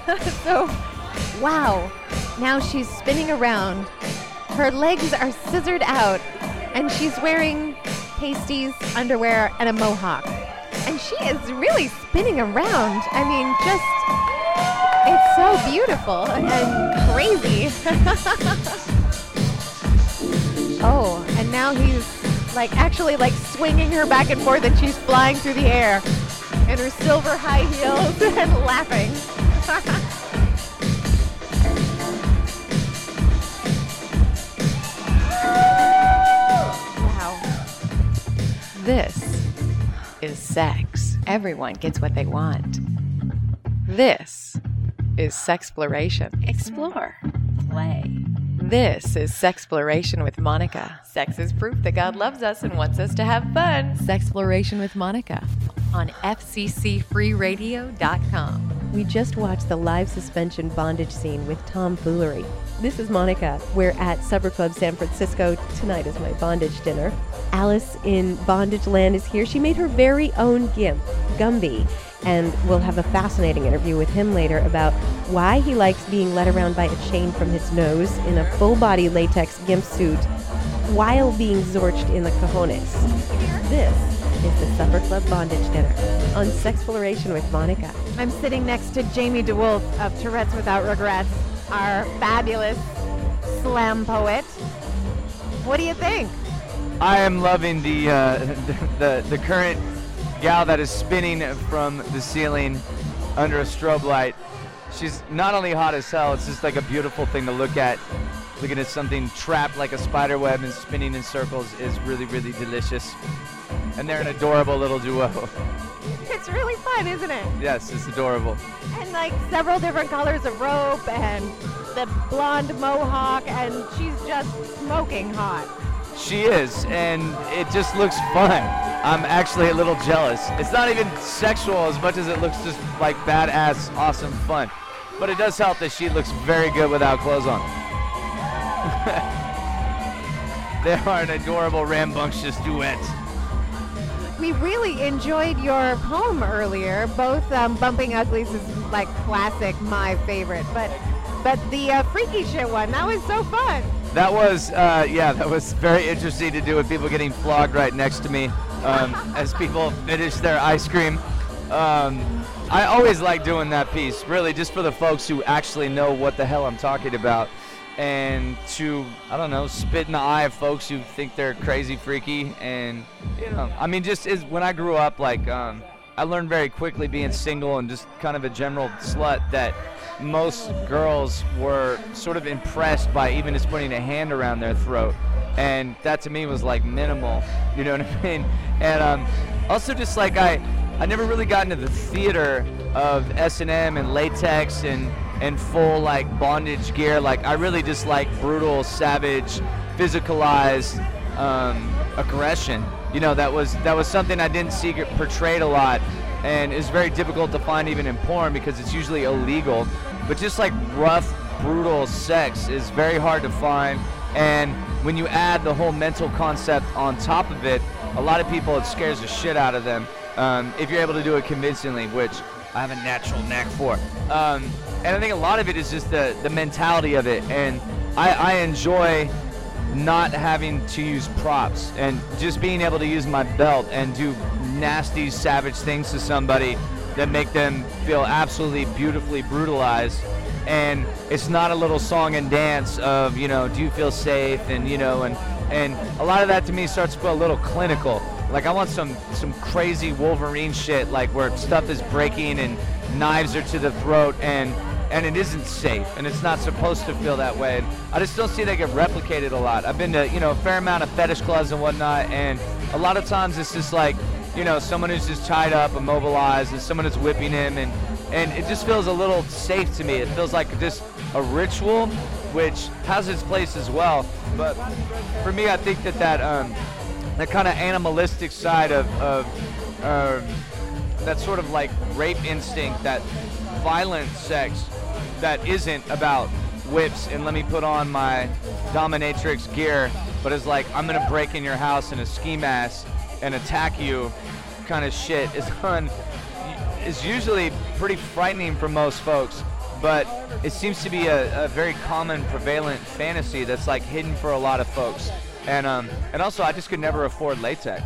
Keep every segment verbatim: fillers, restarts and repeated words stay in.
So, wow. Now she's spinning around. Her legs are scissored out, and she's wearing pasties, underwear, and a mohawk. And she is really spinning around. I mean, just, it's so beautiful and crazy. Oh, and now he's like actually like swinging her back and forth, and she's flying through the air in her silver high heels and laughing. Wow. This is sex. Everyone gets what they want. This is sexploration. Explore. Play. This is Sexploration with Monica. Sex is proof that God loves us and wants us to have fun. Sexploration with Monica on F C C free radio dot com. We just watched the live suspension bondage scene with tomfoolery. This is Monica. We're at Supper Club San Francisco. Tonight is my bondage dinner. Alice in Bondage Land is here. She made her very own gimp, Gumby. And we'll have a fascinating interview with him later about why he likes being led around by a chain from his nose in a full-body latex gimp suit while being zorched in the cojones. This is the Supper Club Bondage Dinner on Sexploration with Monica. I'm sitting next to Jamie DeWolf of Tourette's Without Regrets, our fabulous slam poet. What do you think? I am loving the uh, the, the the current gal that is spinning from the ceiling under a strobe light. She's not only hot as hell, it's just like a beautiful thing to look at. Looking at something trapped like a spider web and spinning in circles is really, really delicious. And they're an adorable little duo. It's really fun, isn't it? Yes, it's adorable. And like several different colors of rope and the blonde mohawk, and she's just smoking hot. She is, and it just looks fun. I'm actually a little jealous. It's not even sexual as much as it looks just like badass, awesome fun. But it does help that she looks very good without clothes on. They are an adorable, rambunctious duet. We really enjoyed your poem earlier. Both um, Bumping Uglies is like classic, my favorite. But but the uh, freaky shit one, that was so fun. That was, uh, yeah, that was very interesting to do with people getting flogged right next to me um, as people finish their ice cream. Um, I always like doing that piece, really, just for the folks who actually know what the hell I'm talking about. And to, I don't know, spit in the eye of folks who think they're crazy freaky. And, you know, I mean, just is, when I grew up, like, um, I learned very quickly being single and just kind of a general slut that most girls were sort of impressed by even just putting a hand around their throat. And that to me was like minimal, you know what I mean? And um, also just like I, I never really got into the theater of S and M and latex and, and full like bondage gear. Like I really just like brutal, savage, physicalized um, aggression. You know, that was that was something I didn't see portrayed a lot, and it's very difficult to find even in porn because it's usually illegal. But just like rough, brutal sex is very hard to find, and when you add the whole mental concept on top of it, a lot of people, it scares the shit out of them um, if you're able to do it convincingly, which I have a natural knack for. Um, and I think a lot of it is just the, the mentality of it, and I, I enjoy not having to use props and just being able to use my belt and do nasty, savage things to somebody that make them feel absolutely beautifully brutalized. And it's not a little song and dance of, you know, do you feel safe, and, you know, and and a lot of that to me starts to feel a little clinical. Like I want some some crazy Wolverine shit, like where stuff is breaking and knives are to the throat, and and it isn't safe, and it's not supposed to feel that way. And I just don't see that get replicated a lot. I've been to, you know, a fair amount of fetish clubs and whatnot, and a lot of times it's just like, you know, someone who's just tied up, immobilized, and someone who's whipping him, and and it just feels a little safe to me. It feels like just a ritual, which has its place as well. But for me, I think that that um, that kind of animalistic side of of uh, that sort of like rape instinct, that violent sex that isn't about whips and let me put on my dominatrix gear, but is like, I'm gonna break in your house in a ski mask and attack you kind of shit is fun, is usually pretty frightening for most folks. but it seems to be a, a very common, prevalent fantasy that's like hidden for a lot of folks. And um, and also, I just could never afford latex.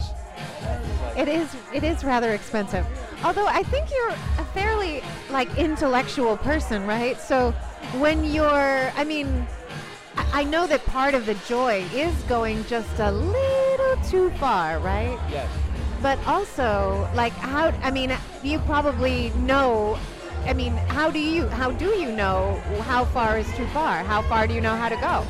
It is it is rather expensive. Although I think you're a fairly like intellectual person, right? So when you're, I mean, I, I know that part of the joy is going just a little too far, right? Yes. But also, like, how? I mean, you probably know. I mean, how do you how do you know how far is too far? How far do you know how to go?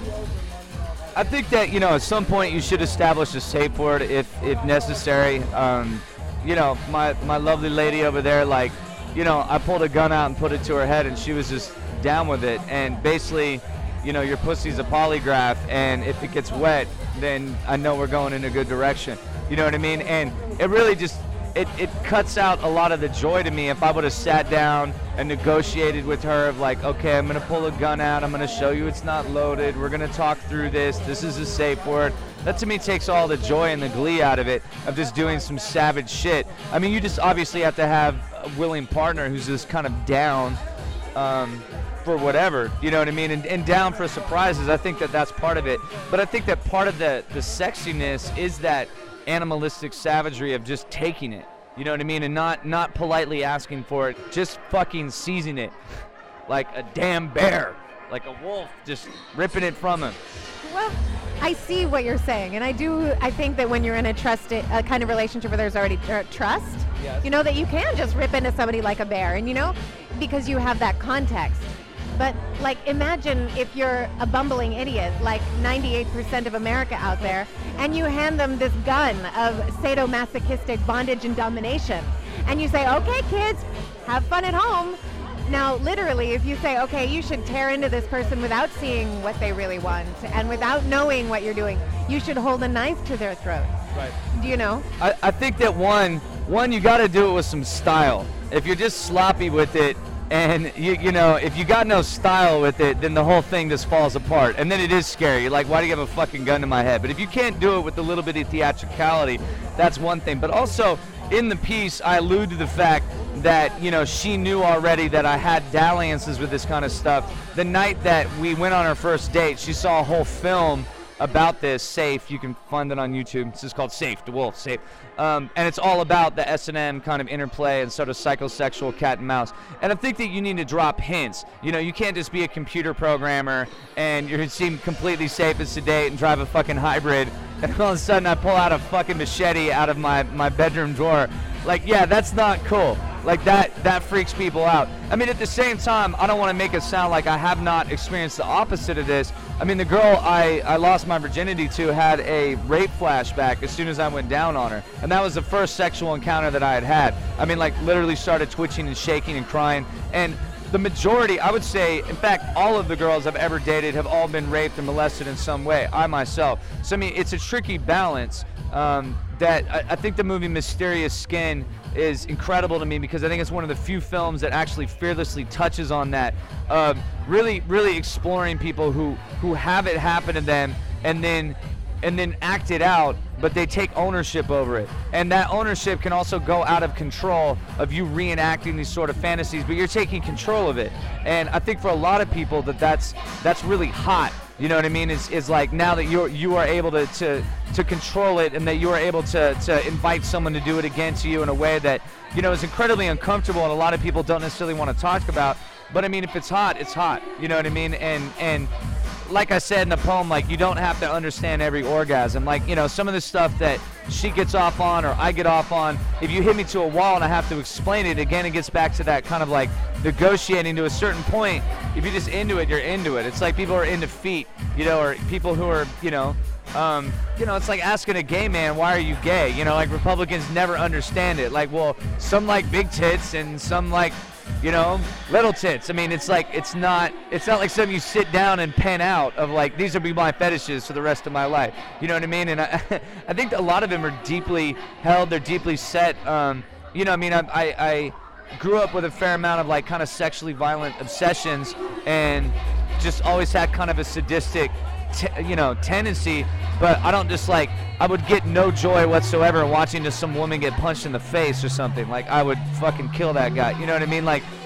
I think that, you know, at some point you should establish a safe word if if necessary. Um, you know, my my lovely lady over there, like, you know, I pulled a gun out and put it to her head, and she was just down with it. And basically, you know, your pussy's a polygraph, and if it gets wet, then I know we're going in a good direction. You know what I mean? And it really just, it, it cuts out a lot of the joy to me if I would have sat down and negotiated with her of like, okay, I'm going to pull a gun out. I'm going to show you it's not loaded. We're going to talk through this. This is a safe word. That to me takes all the joy and the glee out of it, of just doing some savage shit. I mean, you just obviously have to have a willing partner who's just kind of down um, for whatever, you know what I mean? And, and down for surprises. I think that that's part of it. But I think that part of the, the sexiness is that animalistic savagery of just taking it, you know what I mean, and not not politely asking for it, just fucking seizing it like a damn bear, like a wolf, just ripping it from him. Well, I see what you're saying, and I do. I think that when you're in a trust, a kind of relationship where there's already tr- trust, yes. you know that you can just rip into somebody like a bear, and you know, because you have that context. But, like, imagine if you're a bumbling idiot, like ninety-eight percent of America out there, and you hand them this gun of sadomasochistic bondage and domination, and you say, okay, kids, have fun at home. Now, literally, if you say, okay, you should tear into this person without seeing what they really want, and without knowing what you're doing, you should hold a knife to their throat. Right. Do you know? I, I think that, one, one you got to do it with some style. If you're just sloppy with it, and you you know, if you got no style with it, then the whole thing just falls apart. And then it is scary. You're like, why do you have a fucking gun to my head? But if you can't do it with a little bit of theatricality, that's one thing. But also, in the piece, I allude to the fact that, you know, she knew already that I had dalliances with this kind of stuff. The night that we went on our first date, she saw a whole film about this, Safe. You can find it on YouTube. It's just called Safe, DeWolf, Safe. Um, and it's all about the S and M kind of interplay and sort of psychosexual cat and mouse. And I think that you need to drop hints. You know, you can't just be a computer programmer and you seem completely safe and sedate and drive a fucking hybrid, and all of a sudden I pull out a fucking machete out of my, my bedroom drawer. Like, yeah, that's not cool. Like, that that freaks people out. I mean, at the same time, I don't want to make it sound like I have not experienced the opposite of this. I mean, the girl I, I lost my virginity to had a rape flashback as soon as I went down on her. And that was the first sexual encounter that I had had. I mean, like, literally started twitching and shaking and crying. And the majority, I would say, in fact, all of the girls I've ever dated have all been raped and molested in some way, I myself. So, I mean, it's a tricky balance. Um, that I, I think the movie Mysterious Skin is incredible to me because I think it's one of the few films that actually fearlessly touches on that. Uh, really, really exploring people who, who have it happen to them and then and then act it out, but they take ownership over it. And that ownership can also go out of control of you reenacting these sort of fantasies, but you're taking control of it. And I think for a lot of people that that's, that's really hot. You know what I mean? Is is like now that you're you are able to, to to control it and that you are able to to invite someone to do it again to you in a way that, you know, is incredibly uncomfortable and a lot of people don't necessarily want to talk about. But I mean, if it's hot, it's hot. You know what I mean? And and like I said in the poem, like, you don't have to understand every orgasm. Like, you know, some of the stuff that she gets off on or I get off on, if you hit me to a wall and I have to explain it, again, it gets back to that kind of like negotiating to a certain point. If you're just into it, you're into it. It's like people are into feet, you know, or people who are, you know, um, you know, it's like asking a gay man, why are you gay? You know, like Republicans never understand it. Like, well, some like big tits and some like, you know, little tits. I mean, it's like, it's not, it's not like something you sit down and pen out of like, these will be my fetishes for the rest of my life. You know what I mean? And I, I think a lot of them are deeply held, they're deeply set. Um, you know, I mean, I, I, I grew up with a fair amount of like kind of sexually violent obsessions and just always had kind of a sadistic, t- you know, tendency. But I don't just like, I would get no joy whatsoever watching just some woman get punched in the face or something. Like, I would fucking kill that guy. You know what I mean? Like,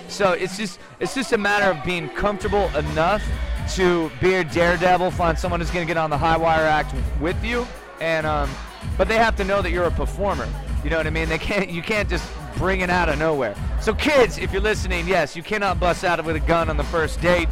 So it's just it's just a matter of being comfortable enough to be a daredevil, find someone who's going to get on the high wire act with you, and um, but they have to know that you're a performer. You know what I mean? They can't you can't just bring it out of nowhere. So kids, if you're listening, yes, you cannot bust out with a gun on the first date.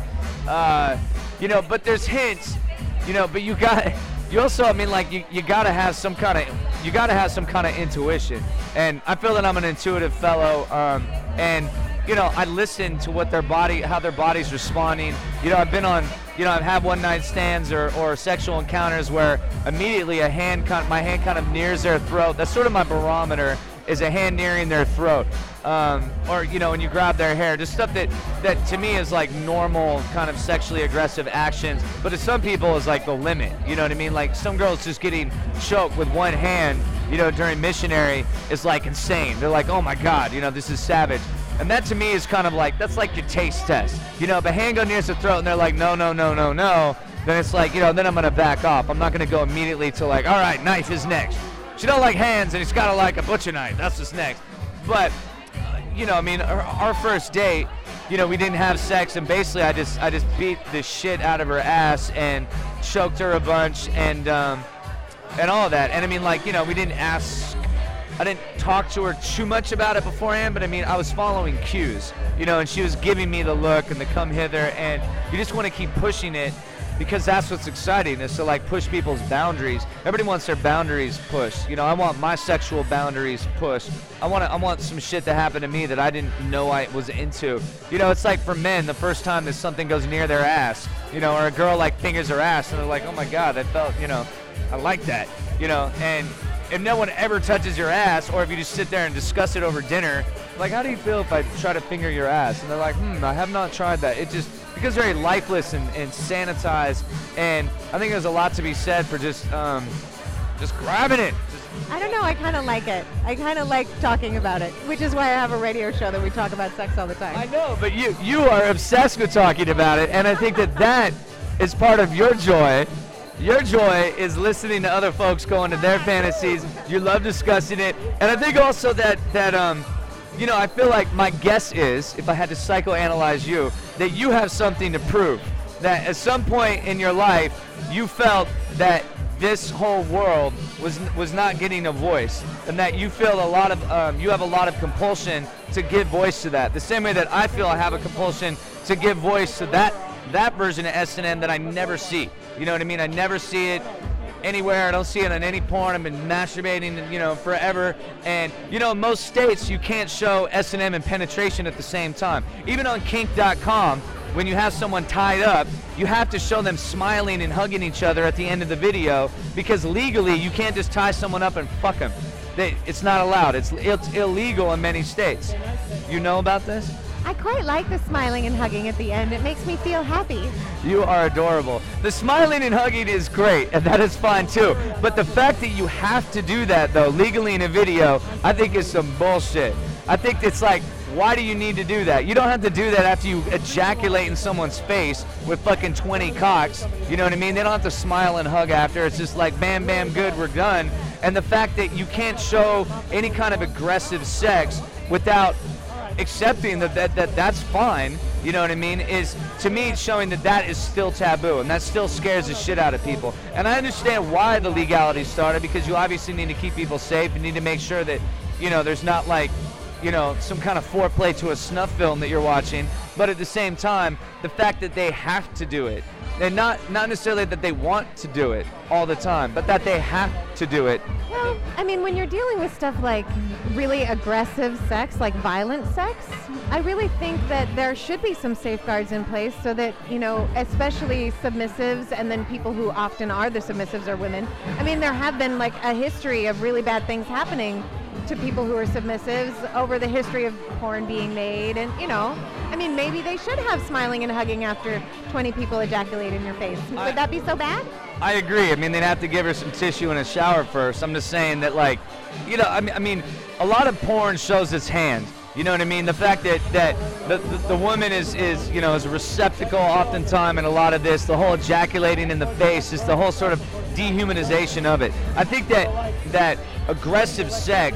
Uh, you know, but there's hints. You know, but you got you also, I mean, like you, you gotta have some kind of you gotta have some kind of intuition. And I feel that I'm an intuitive fellow, um, and you know, I listen to what their body, how their body's responding. You know, I've been on, you know, I've had one night stands or, or sexual encounters where immediately a hand, kind of, my hand kind of nears their throat. That's sort of my barometer, is a hand nearing their throat. Um, or, you know, when you grab their hair, just stuff that, that to me is like normal kind of sexually aggressive actions, but to some people is like the limit, you know what I mean? Like some girls just getting choked with one hand, you know, during missionary is like insane. They're like, oh my God, you know, this is savage. And that to me is kind of like, that's like your taste test. You know, if a hand goes near the throat and they're like, no, no, no, no, no, then it's like, you know, then I'm gonna back off. I'm not gonna go immediately to like, all right, knife is next. She don't like hands and it's gotta like a butcher knife, that's what's next. But, uh, you know, I mean, our, our first date, you know, we didn't have sex, and basically I just, I just beat the shit out of her ass and choked her a bunch and, um, and all of that. And I mean, like, you know, we didn't ask, I didn't talk to her too much about it beforehand, but I mean, I was following cues, you know, and she was giving me the look and the come hither, and you just want to keep pushing it because that's what's exciting, is to like push people's boundaries. Everybody wants their boundaries pushed. You know, I want my sexual boundaries pushed. I want to, I want some shit to happen to me that I didn't know I was into. You know, it's like for men, the first time that something goes near their ass, you know, or a girl like fingers her ass and they're like, oh my God, I felt, you know, I like that, you know, and if no one ever touches your ass, or if you just sit there and discuss it over dinner, like, how do you feel if I try to finger your ass? And they're like, hmm, I have not tried that. It just, because very lifeless and, and sanitized, and I think there's a lot to be said for just, um, just grabbing it. I don't know, I kind of like it. I kind of like talking about it, which is why I have a radio show that we talk about sex all the time. I know, but you, you are obsessed with talking about it, and I think that that is part of your joy. Your joy is listening to other folks go into their fantasies. You love discussing it. And I think also that, that um, you know, I feel like my guess is, if I had to psychoanalyze you, that you have something to prove. That at some point in your life, you felt that this whole world was was not getting a voice, and that you feel a lot of, um, you have a lot of compulsion to give voice to that. The same way that I feel I have a compulsion to give voice to that that version of S and M that I never see. You know what I mean? I never see it anywhere. I don't see it on any porn. I've been masturbating, you know, forever. And, you know, in most states, you can't show S and M and penetration at the same time. Even on kink dot com, when you have someone tied up, you have to show them smiling and hugging each other at the end of the video, because legally, you can't just tie someone up and fuck them. They, it's not allowed. It's, it's illegal in many states. You know about this? I quite like the smiling and hugging at the end. It makes me feel happy. You are adorable. The smiling and hugging is great, and that is fine too. But the fact that you have to do that, though, legally in a video, I think is some bullshit. I think it's like, why do you need to do that? You don't have to do that after you ejaculate in someone's face with fucking twenty cocks. You know what I mean? They don't have to smile and hug after. It's just like, bam, bam, good, we're done. And the fact that you can't show any kind of aggressive sex without accepting that, that that that's fine, you know what I mean, is to me showing that that is still taboo, and that still scares the shit out of people. And I understand why the legality started, because you obviously need to keep people safe and need to make sure that, you know, there's not like, you know, some kind of foreplay to a snuff film that you're watching. But at the same time, the fact that they have to do it, and not not necessarily that they want to do it all the time, but that they have to do it. Well, I mean, when you're dealing with stuff like really aggressive sex, like violent sex, I really think that there should be some safeguards in place so that, you know, especially submissives, and then people who often are the submissives are women. I mean, there have been like a history of really bad things happening to people who are submissives over the history of porn being made, and, you know, I mean, maybe they should have smiling and hugging after twenty people ejaculate in your face. Would I, that be so bad? I agree. I mean, they'd have to give her some tissue in a shower first. I'm just saying that, like, you know, I mean, I mean, a lot of porn shows its hand. You know what I mean? The fact that, that the, the, the woman is, is, you know, is a receptacle oftentimes in a lot of this, the whole ejaculating in the face, is the whole sort of dehumanization of it. I think that that aggressive sex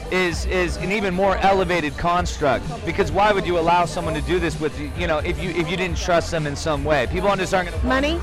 is is an even more elevated construct, because why would you allow someone to do this with you, you know, if you if you didn't trust them in some way? People just aren't gonna Money?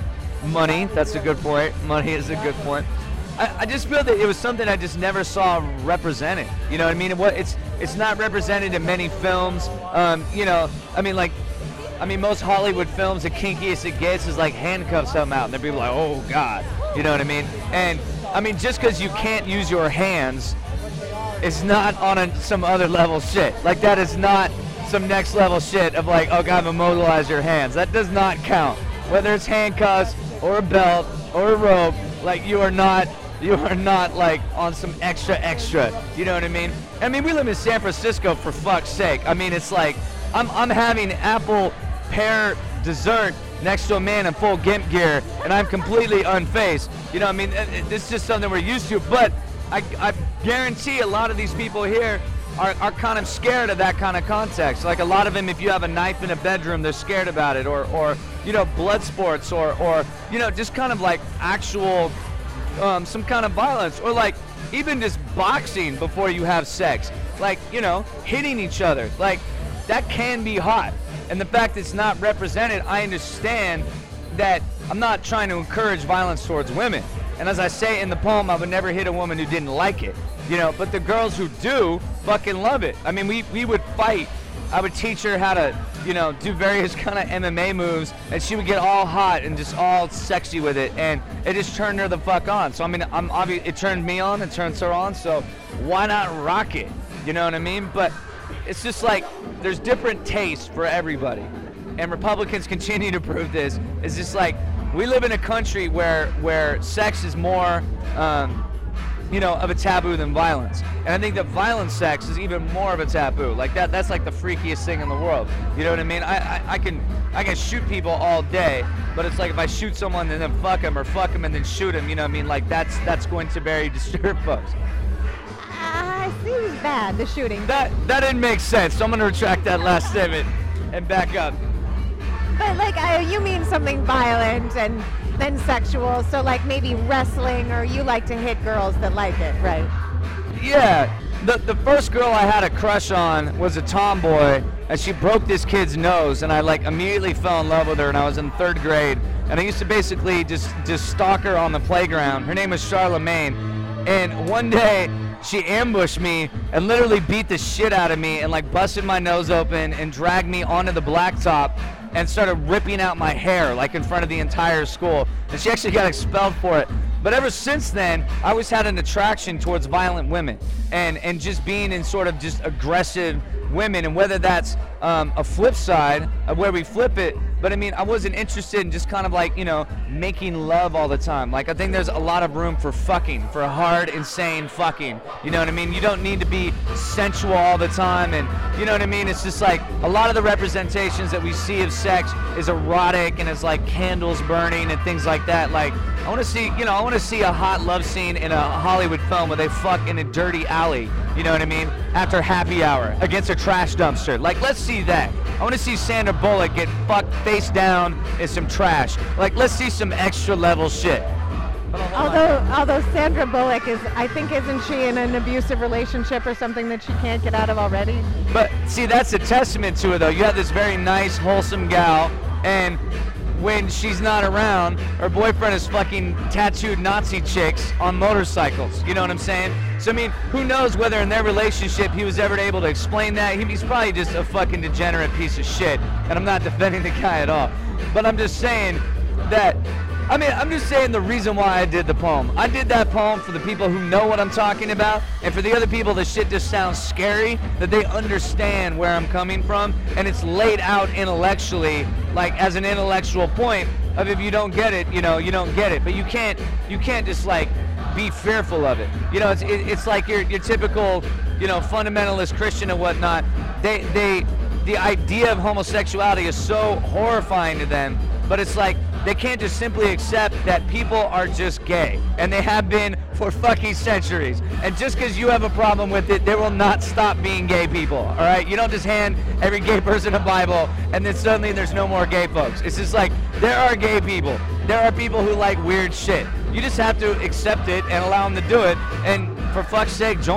Money, that's a good point. Money is a good point. I, I just feel that it was something I just never saw represented. You know what I mean? What it's it's not represented in many films. Um, you know, I mean, like, I mean, most Hollywood films, the kinkiest it gets is like handcuff something out, and then people are like, oh God, you know what I mean? And I mean, just because you can't use your hands, it's not on a, some other level shit. Like, that is not some next level shit of like, oh God, immobilize your hands. That does not count. Whether it's handcuffs or a belt or a rope, like, you are not, you are not like on some extra extra. You know what I mean? I mean, we live in San Francisco, for fuck's sake. I mean, it's like, I'm I'm having apple pear dessert next to a man in full gimp gear, and I'm completely unfazed. You know what I mean? This is just something we're used to, but I, I guarantee a lot of these people here are, are kind of scared of that kind of context. Like, a lot of them, if you have a knife in a bedroom, they're scared about it, or, or you know, blood sports, or, or, you know, just kind of like actual, um, some kind of violence, or like even just boxing before you have sex. Like, you know, hitting each other. Like, that can be hot. And the fact it's not represented, I understand that I'm not trying to encourage violence towards women. And as I say in the poem, I would never hit a woman who didn't like it, you know, but the girls who do fucking love it. I mean, we, we would fight. I would teach her how to, you know, do various kind of M M A moves, and she would get all hot and just all sexy with it, and it just turned her the fuck on. So, I mean, I'm obvious, it turned me on, it turns her on, so why not rock it? You know what I mean? But it's just like, there's different tastes for everybody. And Republicans continue to prove this. It's just like, we live in a country where where sex is more, um, you know, of a taboo than violence. And I think that violent sex is even more of a taboo. Like, that that's like the freakiest thing in the world. You know what I mean? I, I, I can I can shoot people all day, but it's like, if I shoot someone and then fuck them, or fuck them and then shoot them, you know what I mean? Like, that's that's going to very disturb folks. Uh, seems bad, the shooting. That that didn't make sense, so I'm going to retract that last statement and back up. But like, uh, you mean something violent and then sexual, so like maybe wrestling, or you like to hit girls that like it, right? Yeah, the the first girl I had a crush on was a tomboy, and she broke this kid's nose, and I like immediately fell in love with her, and I was in third grade, and I used to basically just, just stalk her on the playground. Her name was Charlemagne, and one day, she ambushed me and literally beat the shit out of me and like busted my nose open and dragged me onto the blacktop and started ripping out my hair like in front of the entire school. And she actually got expelled for it. But ever since then, I always had an attraction towards violent women and, and just being in sort of just aggressive women, and whether that's um, a flip side of where we flip it, but I mean, I wasn't interested in just kind of like, you know, making love all the time. Like, I think there's a lot of room for fucking, for hard, insane fucking. You know what I mean? You don't need to be sensual all the time, and you know what I mean? It's just like, a lot of the representations that we see of sex is erotic, and it's like candles burning and things like that. Like, I want to see, you know, I want to see a hot love scene in a Hollywood film where they fuck in a dirty alley, you know what I mean? After happy hour, against a trash dumpster. Like, let's see that. I want to see Sandra Bullock get fucked face down in some trash. Like, let's see some extra level shit. Although, although Sandra Bullock is, I think, isn't she in an abusive relationship or something that she can't get out of already? But see, that's a testament to it, though. You have this very nice, wholesome gal, and when she's not around, her boyfriend is fucking tattooed Nazi chicks on motorcycles. You know what I'm saying? So, I mean, who knows whether in their relationship he was ever able to explain that. He, he's probably just a fucking degenerate piece of shit. And I'm not defending the guy at all. But I'm just saying that, I mean, I'm just saying the reason why I did the poem. I did that poem for the people who know what I'm talking about, and for the other people the shit just sounds scary, that they understand where I'm coming from, and it's laid out intellectually, like as an intellectual point of, if you don't get it, you know, you don't get it. But you can't, you can't just like be fearful of it. You know, it's it, it's like your your typical, you know, fundamentalist Christian and whatnot. They they the idea of homosexuality is so horrifying to them, but it's like, they can't just simply accept that people are just gay, and they have been for fucking centuries. And just because you have a problem with it, they will not stop being gay people, all right? You don't just hand every gay person a Bible, and then suddenly there's no more gay folks. It's just like, there are gay people. There are people who like weird shit. You just have to accept it and allow them to do it, and for fuck's sake, join them.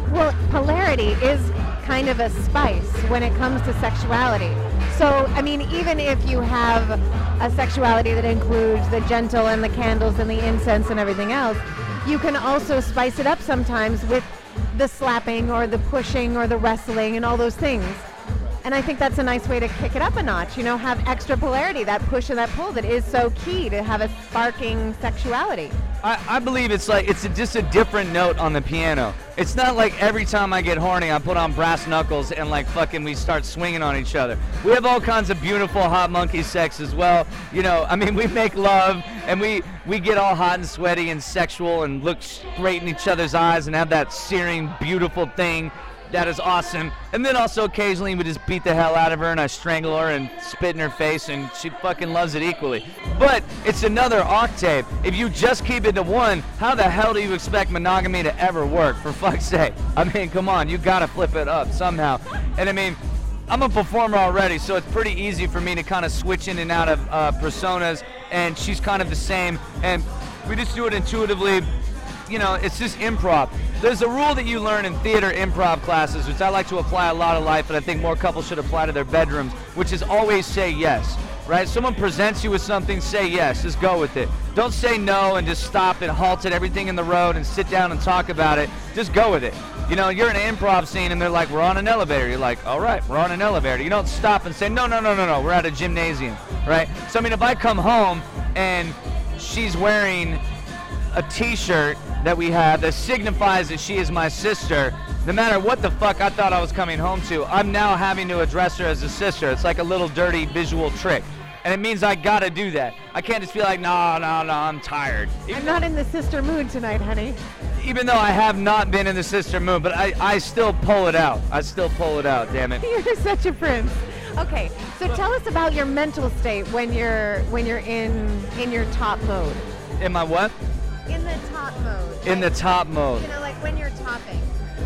Well, polarity is kind of a spice when it comes to sexuality. So, I mean, even if you have a sexuality that includes the gentle and the candles and the incense and everything else, you can also spice it up sometimes with the slapping or the pushing or the wrestling and all those things. And I think that's a nice way to kick it up a notch, you know, have extra polarity, that push and that pull that is so key to have a sparking sexuality. I, I believe it's like, it's a, just a different note on the piano. It's not like every time I get horny, I put on brass knuckles and like fucking we start swinging on each other. We have all kinds of beautiful hot monkey sex as well. You know, I mean, we make love and we, we get all hot and sweaty and sexual and look straight in each other's eyes and have that searing, beautiful thing. That is awesome. And then also occasionally we just beat the hell out of her and I strangle her and spit in her face and she fucking loves it equally. But it's another octave. If you just keep it to one, how the hell do you expect monogamy to ever work, for fuck's sake? I mean, come on, you gotta flip it up somehow. And I mean, I'm a performer already, so it's pretty easy for me to kind of switch in and out of uh, personas, and she's kind of the same, and we just do it intuitively. You know, it's just improv. There's a rule that you learn in theater improv classes, which I like to apply a lot of life, and I think more couples should apply to their bedrooms, which is always say yes, right? Someone presents you with something, say yes, just go with it. Don't say no and just stop and halt at everything in the road and sit down and talk about it. Just go with it. You know, you're in an improv scene and they're like, we're on an elevator. You're like, all right, we're on an elevator. You don't stop and say, no, no, no, no, no, we're at a gymnasium, right? So, I mean, if I come home and she's wearing a t-shirt that we have that signifies that she is my sister, no matter what the fuck I thought I was coming home to, I'm now having to address her as a sister. It's like a little dirty visual trick. And it means I gotta do that. I can't just be like, no, no, no, I'm tired. I'm not in the sister mood tonight, honey. Even though I have not been in the sister mood, but I, I still pull it out. I still pull it out, damn it. You're such a prince. Okay, so tell us about your mental state when you're when you're in in your top mode. In my what? In the top mode. In like, the top mode. You know, like when you're topping.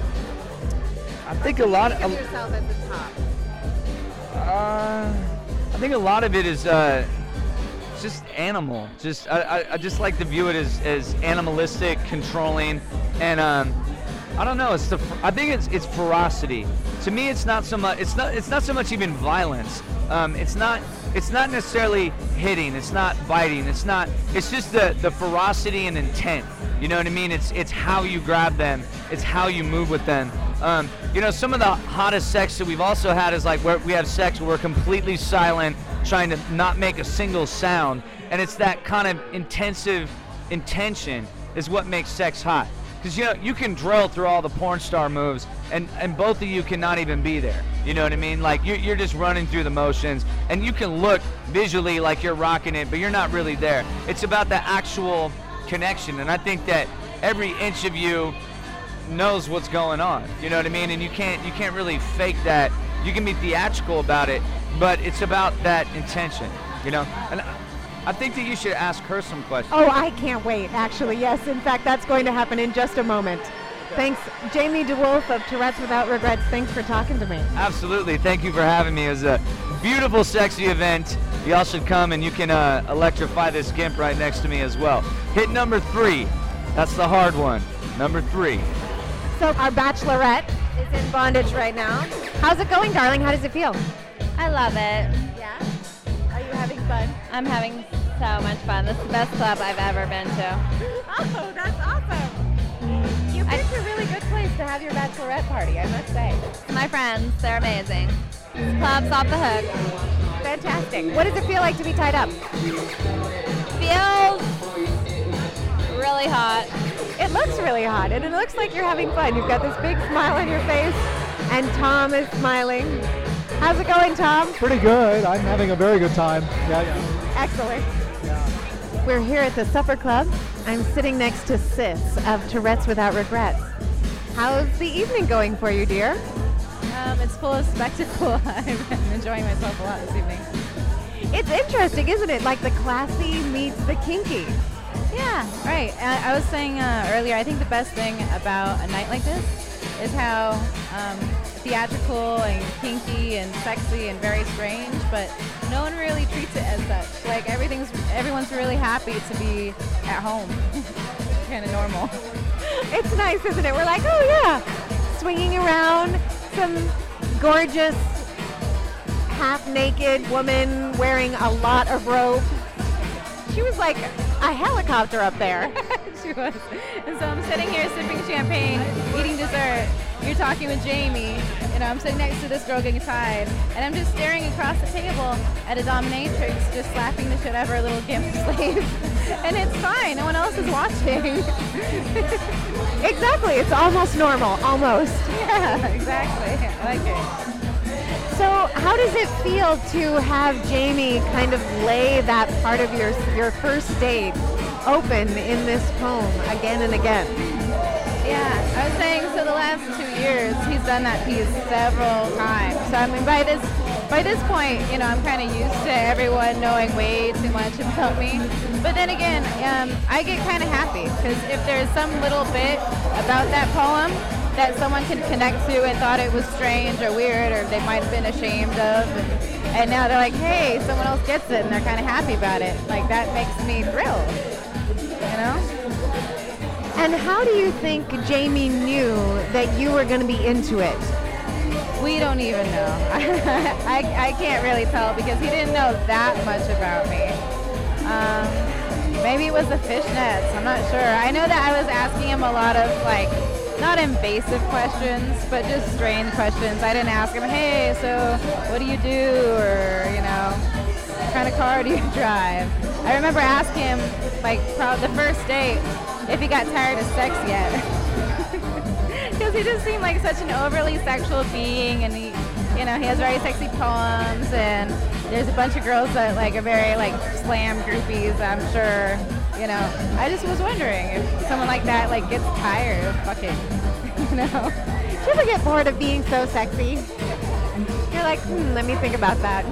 I think a lot of... Think of yourself at the top. Uh, I think a lot of it is uh, just animal. Just I, I, I just like to view it as, as animalistic, controlling, and um, I don't know. It's the I think it's it's ferocity. To me, it's not so much. It's not it's not so much even violence. Um, it's not. It's not necessarily hitting, it's not biting, it's not, it's just the, the ferocity and intent, you know what I mean? It's it's how you grab them, it's how you move with them. Um, you know, some of the hottest sex that we've also had is like where we have sex where we're completely silent, trying to not make a single sound, and it's that kind of intensive intention is what makes sex hot. Because, you know, you can drill through all the porn star moves, and, and both of you cannot even be there. You know what I mean? Like, you're, you're just running through the motions, and you can look visually like you're rocking it, but you're not really there. It's about the actual connection, and I think that every inch of you knows what's going on. You know what I mean? And you can't, you can't really fake that. You can be theatrical about it, but it's about that intention, you know? And I think that you should ask her some questions. Oh, I can't wait, actually. Yes, in fact, that's going to happen in just a moment. Thanks, Jamie DeWolf of Tourette's Without Regrets. Thanks for talking to me. Absolutely. Thank you for having me. It was a beautiful, sexy event. Y'all should come and you can uh, electrify this gimp right next to me as well. Hit number three. That's the hard one. Number three. So our bachelorette is in bondage right now. How's it going, darling? How does it feel? I love it. Yeah? Are you having fun? I'm having so much fun. This is the best club I've ever been to. Oh, that's awesome. You picked a really good place to have your bachelorette party, I must say. My friends, they're amazing. This club's off the hook. Fantastic. What does it feel like to be tied up? Feels really hot. It looks really hot, and it looks like you're having fun. You've got this big smile on your face, and Tom is smiling. How's it going, Tom? Pretty good. I'm having a very good time. Yeah, yeah. Excellent. Yeah. We're here at the Supper Club. I'm sitting next to Sis of Tourette's Without Regrets. How's the evening going for you, dear? Um, it's full of spectacle. I'm enjoying myself a lot this evening. It's interesting, isn't it? Like the classy meets the kinky. Yeah, right. I, I was saying uh, earlier, I think the best thing about a night like this is how um, theatrical and kinky and sexy and very strange, but no one really treats it as such. Like everything's, everyone's really happy to be at home. It's kind of normal. It's nice, isn't it? We're like, oh yeah, swinging around, some gorgeous half-naked woman wearing a lot of rope. She was like a helicopter up there. She was. And so I'm sitting here sipping champagne, eating dessert. You're talking with Jamie. You know, I'm sitting next to this girl getting tied, and I'm just staring across the table at a dominatrix just slapping the shit out of her little gimp slave. And it's fine. No one else is watching. Exactly. It's almost normal. Almost. Yeah, exactly. I like it. So how does it feel to have Jamie kind of lay that part of your your first date open in this poem again and again? Yeah, I was saying, so the last two years, he's done that piece several times. So I mean, by this by this point, you know, I'm kind of used to everyone knowing way too much about me. But then again, um, I get kind of happy because if there's some little bit about that poem that someone can connect to and thought it was strange or weird or they might have been ashamed of, and, and now they're like, hey, someone else gets it, and they're kind of happy about it. Like, that makes me thrilled, you know? And how do you think Jamie knew that you were going to be into it? We don't even know. I, I can't really tell because he didn't know that much about me. Um, maybe it was the fishnets, I'm not sure. I know that I was asking him a lot of, like, not invasive questions, but just strange questions. I didn't ask him, hey, so what do you do? Or, you know, what kind of car do you drive? I remember asking him, like, probably the first date, if he got tired of sex yet. Because he just seemed like such an overly sexual being, and he, you know, he has very sexy poems, and there's a bunch of girls that, like, are very, like, slam groupies, I'm sure. You know, I just was wondering if someone like that, like, gets tired of fucking, you know. Do you ever get bored of being so sexy? You're like, hmm, let me think about that.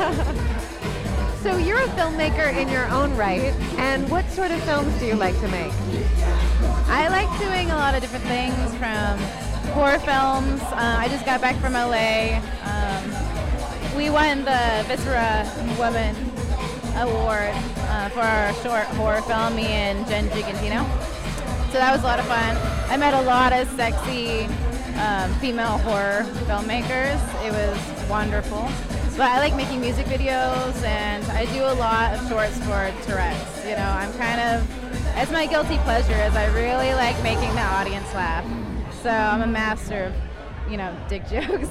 So you're a filmmaker in your own right, and what sort of films do you like to make? I like doing a lot of different things, from horror films. Uh, I just got back from L A. Um, we won the Viscera Woman Award uh, for our short horror film, me and Jen Gigantino. So that was a lot of fun. I met a lot of sexy um, female horror filmmakers. It was wonderful. But I like making music videos, and I do a lot of shorts for Tourette's. You know, I'm kind of, it's my guilty pleasure, is I really like making the audience laugh. So I'm a master of, you know, dick jokes.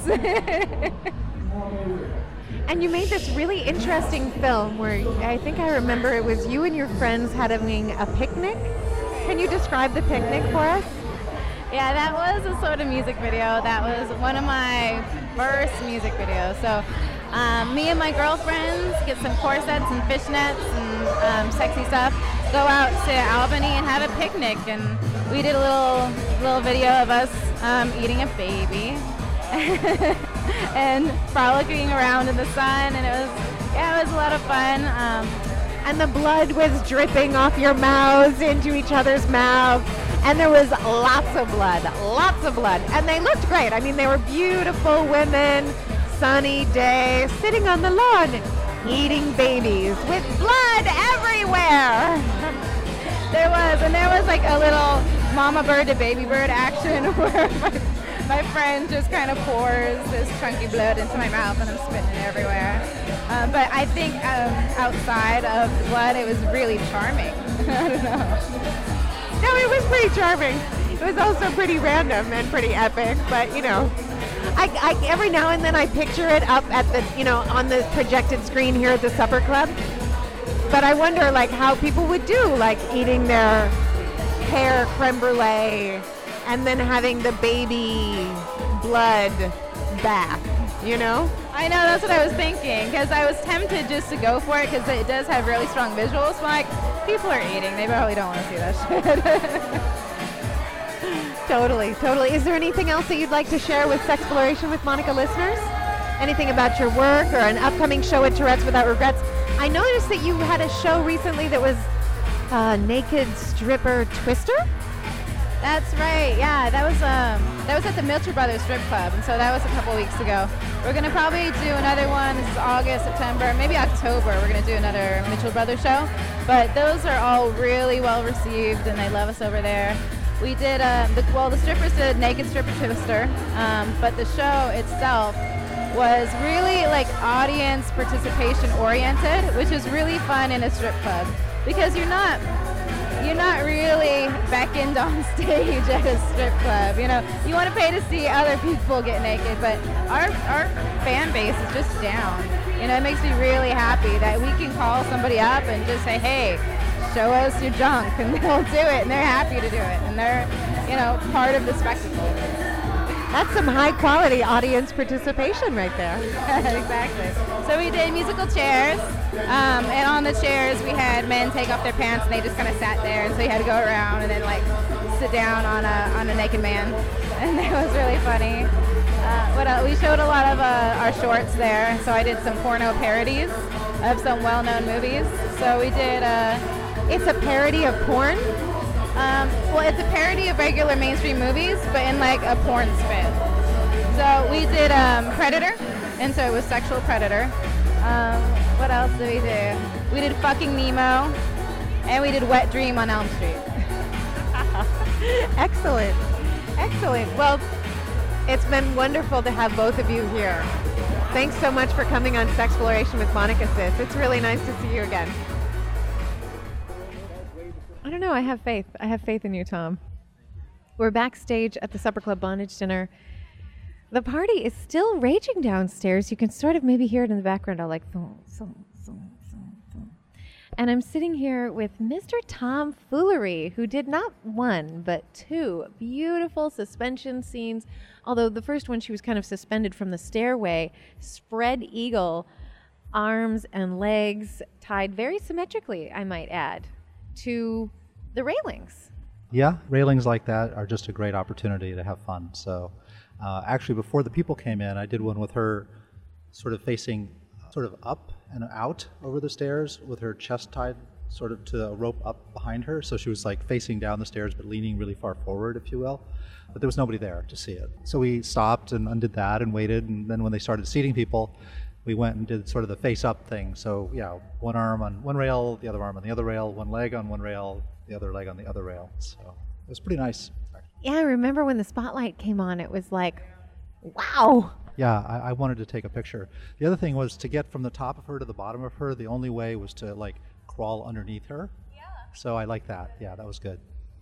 And you made this really interesting film where I think I remember it was you and your friends having a picnic. Can you describe the picnic for us? Yeah, that was a sort of music video. That was one of my first music videos. So um, me and my girlfriends get some corsets and fishnets and um, sexy stuff, go out to Albany and have a picnic. And we did a little little video of us um, eating a baby and frolicking around in the sun. And it was, yeah, it was a lot of fun. Um, and the blood was dripping off your mouths into each other's mouths. And there was lots of blood, lots of blood. And they looked great. I mean, they were beautiful women, sunny day, sitting on the lawn, eating babies with blood everywhere. There was, and there was like a little mama bird to baby bird action where my, my friend just kind of pours this chunky blood into my mouth and I'm spitting it everywhere. Um, but I think um, outside of the blood, it was really charming. I don't know. No, it was pretty charming. It was also pretty random and pretty epic, but you know, I, I every now and then I picture it up at the, you know, on the projected screen here at the Supper Club. But I wonder like how people would do, like eating their pear creme brulee and then having the baby blood bath, you know? I know, that's what I was thinking, because I was tempted just to go for it because it does have really strong visuals. So like, people are eating, they probably don't want to see that shit. Totally, totally. Is there anything else that you'd like to share with Sexploration with Monica listeners? Anything about your work or an upcoming show at Tourette's Without Regrets? I noticed that you had a show recently that was uh, Naked Stripper Twister? That's right. Yeah, that was um that was at the Milcher Brothers Strip Club, and so that was a couple weeks ago. We're gonna probably do another one. This is August, September, maybe October. We're gonna do another Mitchell Brothers show. But those are all really well received, and they love us over there. We did, uh, the, well, the strippers did Naked Stripper Twister, um, but the show itself was really like audience participation oriented, which is really fun in a strip club because you're not you're not really beckoned on stage at a strip club. You know, you want to pay to see other people get naked, but our our fan base is just down. You know, it makes me really happy that we can call somebody up and just say, hey, show us your junk, and they'll do it, and they're happy to do it, and they're, you know, part of the spectacle. That's some high-quality audience participation right there. Exactly. So we did musical chairs, um, and on the chairs we had men take off their pants, and they just kind of sat there, and so you had to go around and then like sit down on a on a naked man, and it was really funny. Uh, what else? We showed a lot of uh, our shorts there, so I did some porno parodies of some well-known movies. So we did. Uh, It's a parody of porn? Um, well, it's a parody of regular mainstream movies, but in like a porn spin. So we did um, Predator, and so it was Sexual Predator. Um, what else did we do? We did Fucking Nemo, and we did Wet Dream on Elm Street. Excellent. Excellent. Well, it's been wonderful to have both of you here. Thanks so much for coming on Sexploration with Monica Sis. It's really nice to see you again. I don't know. I have faith. I have faith in you, Tom. We're backstage at the Supper Club Bondage Dinner. The party is still raging downstairs. You can sort of maybe hear it in the background. I'll like, thump, thump, thump, thump, thump. And I'm sitting here with Mister Tom Foolery, who did not one, but two beautiful suspension scenes. Although the first one, she was kind of suspended from the stairway, spread eagle, arms and legs tied very symmetrically, I might add, to the railings. Yeah, railings like that are just a great opportunity to have fun. So uh, actually before the people came in, I did one with her sort of facing uh, sort of up and out over the stairs with her chest tied sort of to a rope up behind her. So she was like facing down the stairs but leaning really far forward, if you will. But there was nobody there to see it. So we stopped and undid that and waited, and then when they started seating people, we went and did sort of the face-up thing. So, yeah, one arm on one rail, the other arm on the other rail, one leg on one rail, the other leg on the other rail. So it was pretty nice. Yeah, I remember when the spotlight came on, it was like, wow. Yeah, I, I wanted to take a picture. The other thing was to get from the top of her to the bottom of her, the only way was to, like, crawl underneath her. Yeah. So I like that. Yeah, that was good.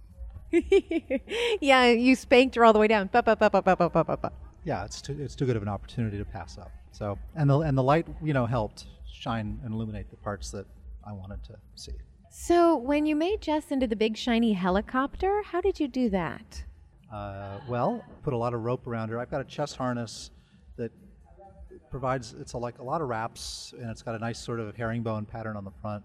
Yeah, you spanked her all the way down. Ba, ba, ba, ba, ba, ba, ba, ba. Yeah, it's too, it's too good of an opportunity to pass up. So, and the and the light, you know, helped shine and illuminate the parts that I wanted to see. So, when you made Jess into the big shiny helicopter, how did you do that? Uh, well, put a lot of rope around her. I've got a chest harness that provides, it's a, like a lot of wraps, and it's got a nice sort of herringbone pattern on the front.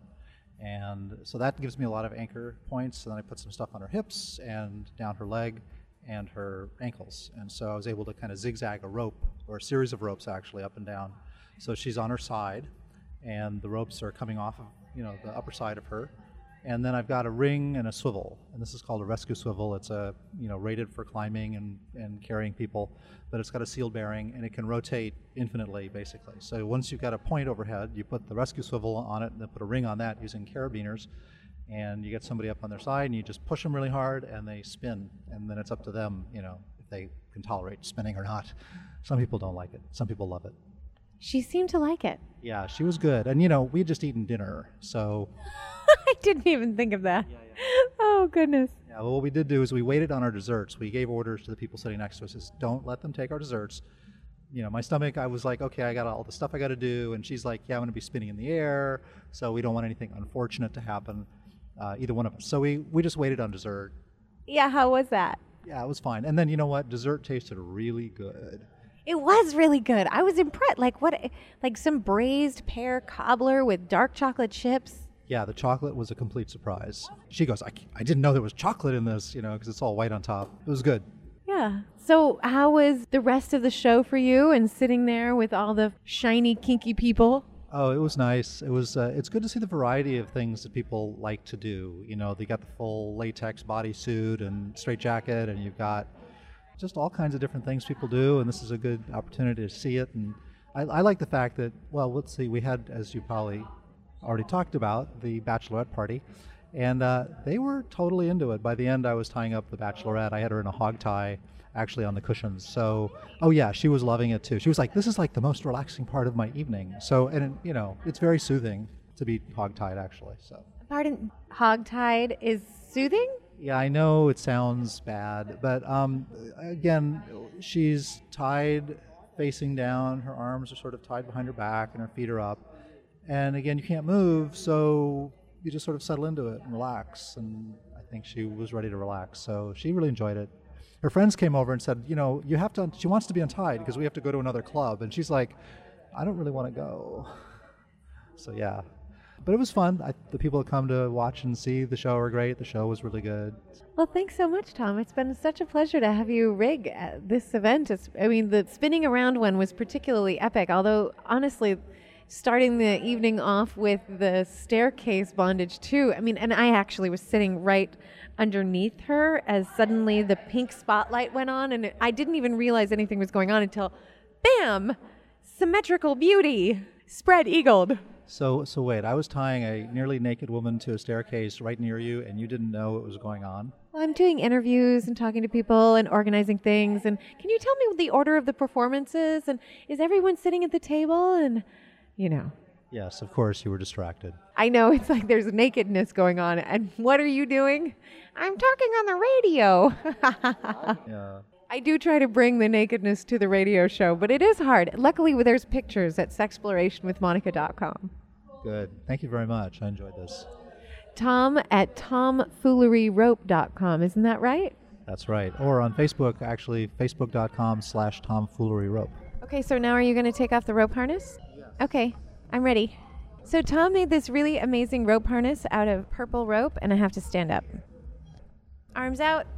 And so that gives me a lot of anchor points. And then I put some stuff on her hips and down her leg and her ankles. And so I was able to kind of zigzag a rope, or a series of ropes actually, up and down. So she's on her side, and the ropes are coming off of, you know, the upper side of her. And then I've got a ring and a swivel, and this is called a rescue swivel. It's a, you know, rated for climbing and, and carrying people, but it's got a sealed bearing, and it can rotate infinitely, basically. So once you've got a point overhead, you put the rescue swivel on it, and then put a ring on that using carabiners, and you get somebody up on their side, and you just push them really hard, and they spin, and then it's up to them, you know, if they can tolerate spinning or not. Some people don't like it. Some people love it. She seemed to like it. Yeah, she was good. And, you know, we had just eaten dinner, so... I didn't even think of that. Yeah, yeah. Oh, goodness. Yeah, well, what we did do is we waited on our desserts. We gave orders to the people sitting next to us. Says, don't let them take our desserts. You know, my stomach, I was like, okay, I got all the stuff I got to do. And she's like, yeah, I'm going to be spinning in the air, so we don't want anything unfortunate to happen, uh, either one of us. So we, we just waited on dessert. Yeah, how was that? Yeah, it was fine. And then, you know what? Dessert tasted really good. It was really good. I was impressed. Like what? Like some braised pear cobbler with dark chocolate chips. Yeah, the chocolate was a complete surprise. She goes, I, I didn't know there was chocolate in this, you know, because it's all white on top. It was good. Yeah. So how was the rest of the show for you, and sitting there with all the shiny, kinky people? Oh, it was nice. It was. Uh, it's good to see the variety of things that people like to do. You know, they got the full latex bodysuit and straight jacket, and you've got just all kinds of different things people do, and this is a good opportunity to see it. And I, I like the fact that, well, let's see, we had, as you probably already talked about, the bachelorette party, And uh, they were totally into it. By the end, I was tying up the Bachelorette. I had her in a hog tie, actually on the cushions. So, oh yeah, she was loving it too. She was like, "This is like the most relaxing part of my evening." So, and it, you know, it's very soothing to be hog tied, actually. So. Pardon, hog-tied is soothing? Yeah, I know it sounds bad, but um, again, she's tied facing down. Her arms are sort of tied behind her back, and her feet are up. And again, you can't move, so you just sort of settle into it and relax. And I think she was ready to relax, so she really enjoyed it. Her friends came over and said, you know, you have to. She wants to be untied because we have to go to another club, and she's like, I don't really want to go. So yeah. But it was fun. I, the people that come to watch and see the show are great. The show was really good. Well, thanks so much, Tom. It's been such a pleasure to have you rig at this event. It's, I mean, the spinning around one was particularly epic, although honestly, starting the evening off with the staircase bondage too. I mean, and I actually was sitting right underneath her as suddenly the pink spotlight went on, and I didn't even realize anything was going on until, bam, symmetrical beauty, spread eagled. So, so wait, I was tying a nearly naked woman to a staircase right near you, and you didn't know what was going on? Well, I'm doing interviews and talking to people and organizing things. And can you tell me what the order of the performances? And is everyone sitting at the table? And, you know. Yes, of course, you were distracted. I know, it's like there's nakedness going on. And what are you doing? I'm talking on the radio. Yeah. I do try to bring the nakedness to the radio show, but it is hard. Luckily, there's pictures at sexploration with monica dot com. Good. Thank you very much. I enjoyed this. Tom at tom foolery rope dot com. Isn't that right? That's right. Or on Facebook, actually, facebook.com slash tomfooleryrope. Okay, so now are you going to take off the rope harness? Yes. Okay, I'm ready. So Tom made this really amazing rope harness out of purple rope, and I have to stand up. Arms out.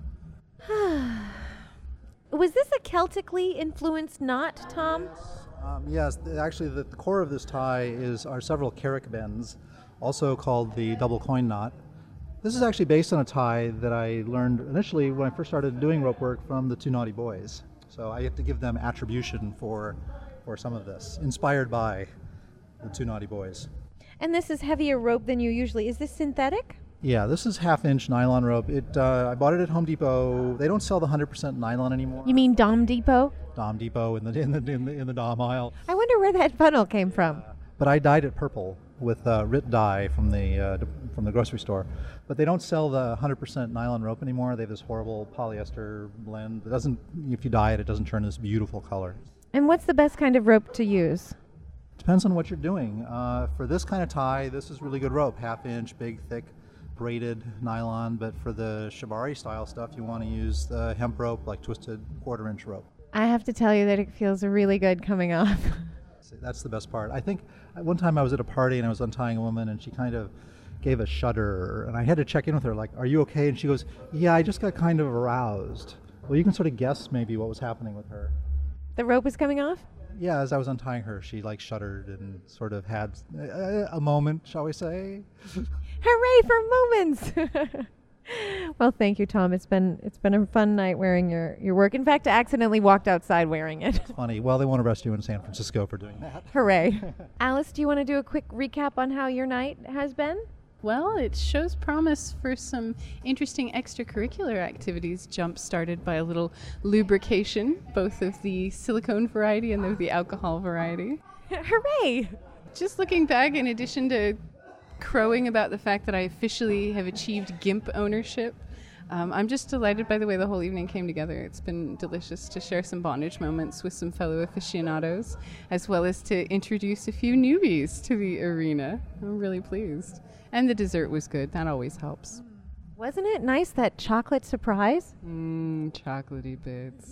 Was this a Celtically influenced knot, Tom? Um, yes, th- actually the, the core of this tie is are several carrick bends, also called the double coin knot. This is actually based on a tie that I learned initially when I first started doing rope work from the Two Naughty Boys. So I have to give them attribution for, for some of this, inspired by the Two Naughty Boys. And this is heavier rope than you usually. Is this synthetic? Yeah, this is half-inch nylon rope. It uh, I bought it at Home Depot. They don't sell the one hundred percent nylon anymore. You mean Dom Depot? Dom Depot in the in the in the, in the Dom aisle. I wonder where that funnel came from. Uh, but I dyed it purple with uh, Rit dye from the uh, from the grocery store. But they don't sell the one hundred percent nylon rope anymore. They have this horrible polyester blend. It doesn't. If you dye it, it doesn't turn this beautiful color. And what's the best kind of rope to use? Depends on what you're doing. Uh, for this kind of tie, this is really good rope. Half-inch, big, thick, braided nylon. But for the shibari style stuff, you want to use the hemp rope, like twisted quarter-inch rope. I have to tell you that it feels really good coming off. That's the best part. I think one time I was at a party and I was untying a woman and she kind of gave a shudder, and I had to check in with her, like, are you okay? And she goes, yeah, I just got kind of aroused. Well, you can sort of guess maybe what was happening with her. The rope was coming off? Yeah, as I was untying her, she like shuddered and sort of had a, a moment, shall we say. Hooray for moments! Well, thank you, Tom. It's been it's been a fun night wearing your, your work. In fact, I accidentally walked outside wearing it. It's funny. Well, they won't arrest you in San Francisco for doing that. Hooray. Alice, do you want to do a quick recap on how your night has been? Well, it shows promise for some interesting extracurricular activities jump-started by a little lubrication, both of the silicone variety and of the alcohol variety. Hooray! Just looking back, in addition to crowing about the fact that I officially have achieved GIMP ownership, um, I'm just delighted by the way the whole evening came together. It's been delicious to share some bondage moments with some fellow aficionados, as well as to introduce a few newbies to the arena. I'm really pleased. And the dessert was good. That always helps. Wasn't it nice, that chocolate surprise? Mmm, chocolatey bits.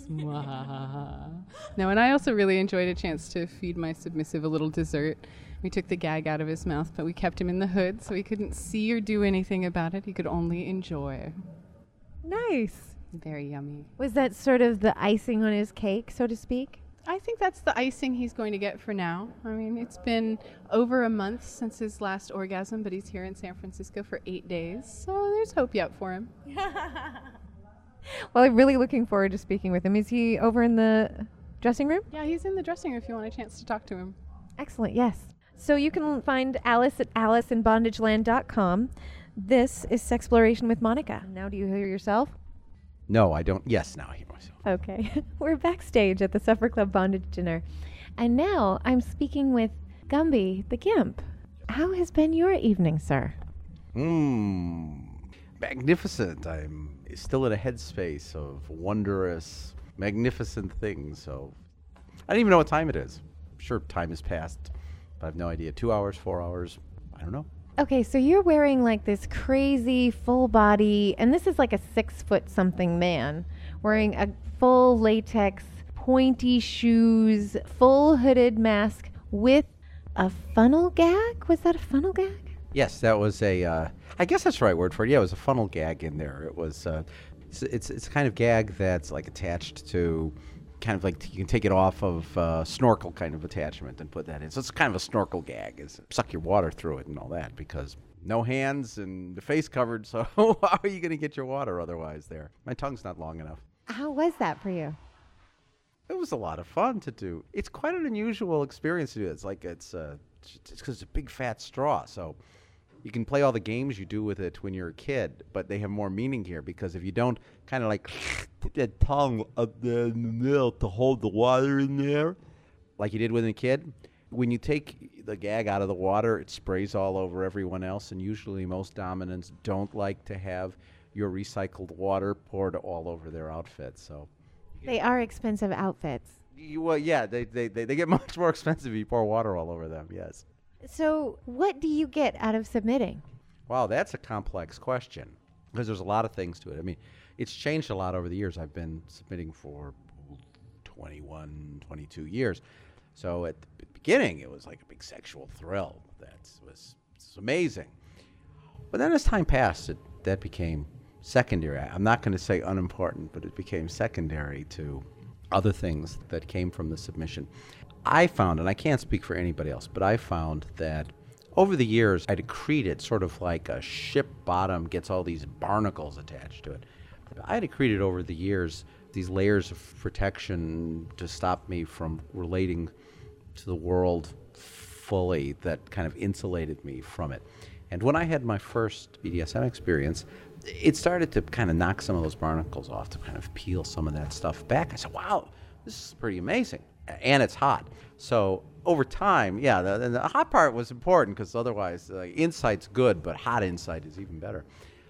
No, and I also really enjoyed a chance to feed my submissive a little dessert. We took the gag out of his mouth, but we kept him in the hood so he couldn't see or do anything about it. He could only enjoy. Nice. Very yummy. Was that sort of the icing on his cake, so to speak? I think that's the icing he's going to get for now. I mean, it's been over a month since his last orgasm, but he's here in San Francisco for eight days, so there's hope yet for him. Well, I'm really looking forward to speaking with him. Is he over in the dressing room? Yeah, he's in the dressing room if you want a chance to talk to him. Excellent, yes. So you can find Alice at alice in bondage land dot com. This is Sexploration with Monica. Now do you hear yourself? No, I don't. Yes, now I hear myself. Okay. We're backstage at the Supper Club Bondage Dinner. And now I'm speaking with Gumby the Gimp. How has been your evening, sir? Mmm. Magnificent. I'm still in a headspace of wondrous, magnificent things. So I don't even know what time it is. I'm sure time has passed, but I have no idea. Two hours, four hours. I don't know. Okay, so you're wearing like this crazy full body, and this is like a six foot something man wearing a full latex, pointy shoes, full hooded mask with a funnel gag? Was that a funnel gag? Yes, that was a, uh, I guess that's the right word for it. Yeah, it was a funnel gag in there. It was, uh, it's, it's, it's a kind of gag that's like attached to, kind of like you can take it off of uh, snorkel kind of attachment and put that in. So it's kind of a snorkel gag. Is suck your water through it and all that because no hands and the face covered. So how are you going to get your water otherwise there? My tongue's not long enough. How was that for you? It was a lot of fun to do. It's quite an unusual experience to do. It's like it's uh, it's because it's a big fat straw. So you can play all the games you do with it when you're a kid, but they have more meaning here because if you don't kind of like put that tongue up there in the middle to hold the water in there, like you did with a kid, when you take the gag out of the water, it sprays all over everyone else, and usually most dominants don't like to have your recycled water poured all over their outfits. So They are expensive outfits. you, well, yeah, they, they, they, they get much more expensive if you pour water all over them, yes. So what do you get out of submitting? Wow, that's a complex question because there's a lot of things to it. I mean, it's changed a lot over the years. I've been submitting for twenty-one, twenty-two years. So at the beginning, it was like a big sexual thrill. That was, was amazing. But then as time passed, it, that became secondary. I'm not going to say unimportant, but it became secondary to other things that came from the submission. I found, and I can't speak for anybody else, but I found that over the years, I'd accreted sort of like a ship bottom gets all these barnacles attached to it. I'd accreted over the years these layers of protection to stop me from relating to the world fully that kind of insulated me from it. And when I had my first B D S M experience, it started to kind of knock some of those barnacles off, to kind of peel some of that stuff back. I said, wow, this is pretty amazing. And it's hot. So over time, yeah, the, and the hot part was important because otherwise uh, insight's good, but hot insight is even better.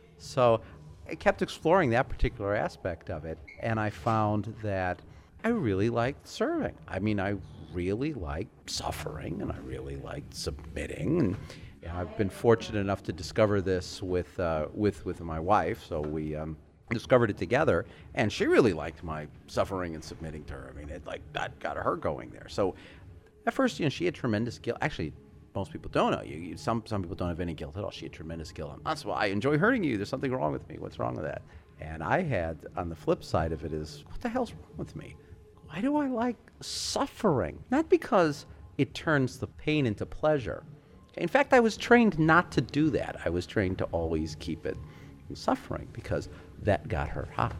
So I kept exploring that particular aspect of it, and I found that I really liked serving. I mean, I really liked suffering, and I really liked submitting. And you know, I've been fortunate enough to discover this with uh, with with my wife. So we um, discovered it together, and she really liked my suffering and submitting to her. I mean, it like that got her going there. So at first, you know, she had tremendous guilt. Actually, most people don't know. You, you some some people don't have any guilt at all. She had tremendous guilt. That's why I enjoy hurting you. There's something wrong with me. What's wrong with that? And I had, on the flip side of it, is what the hell's wrong with me? Why do I like suffering? Not because it turns the pain into pleasure. In fact, I was trained not to do that. I was trained to always keep it suffering because that got her hot.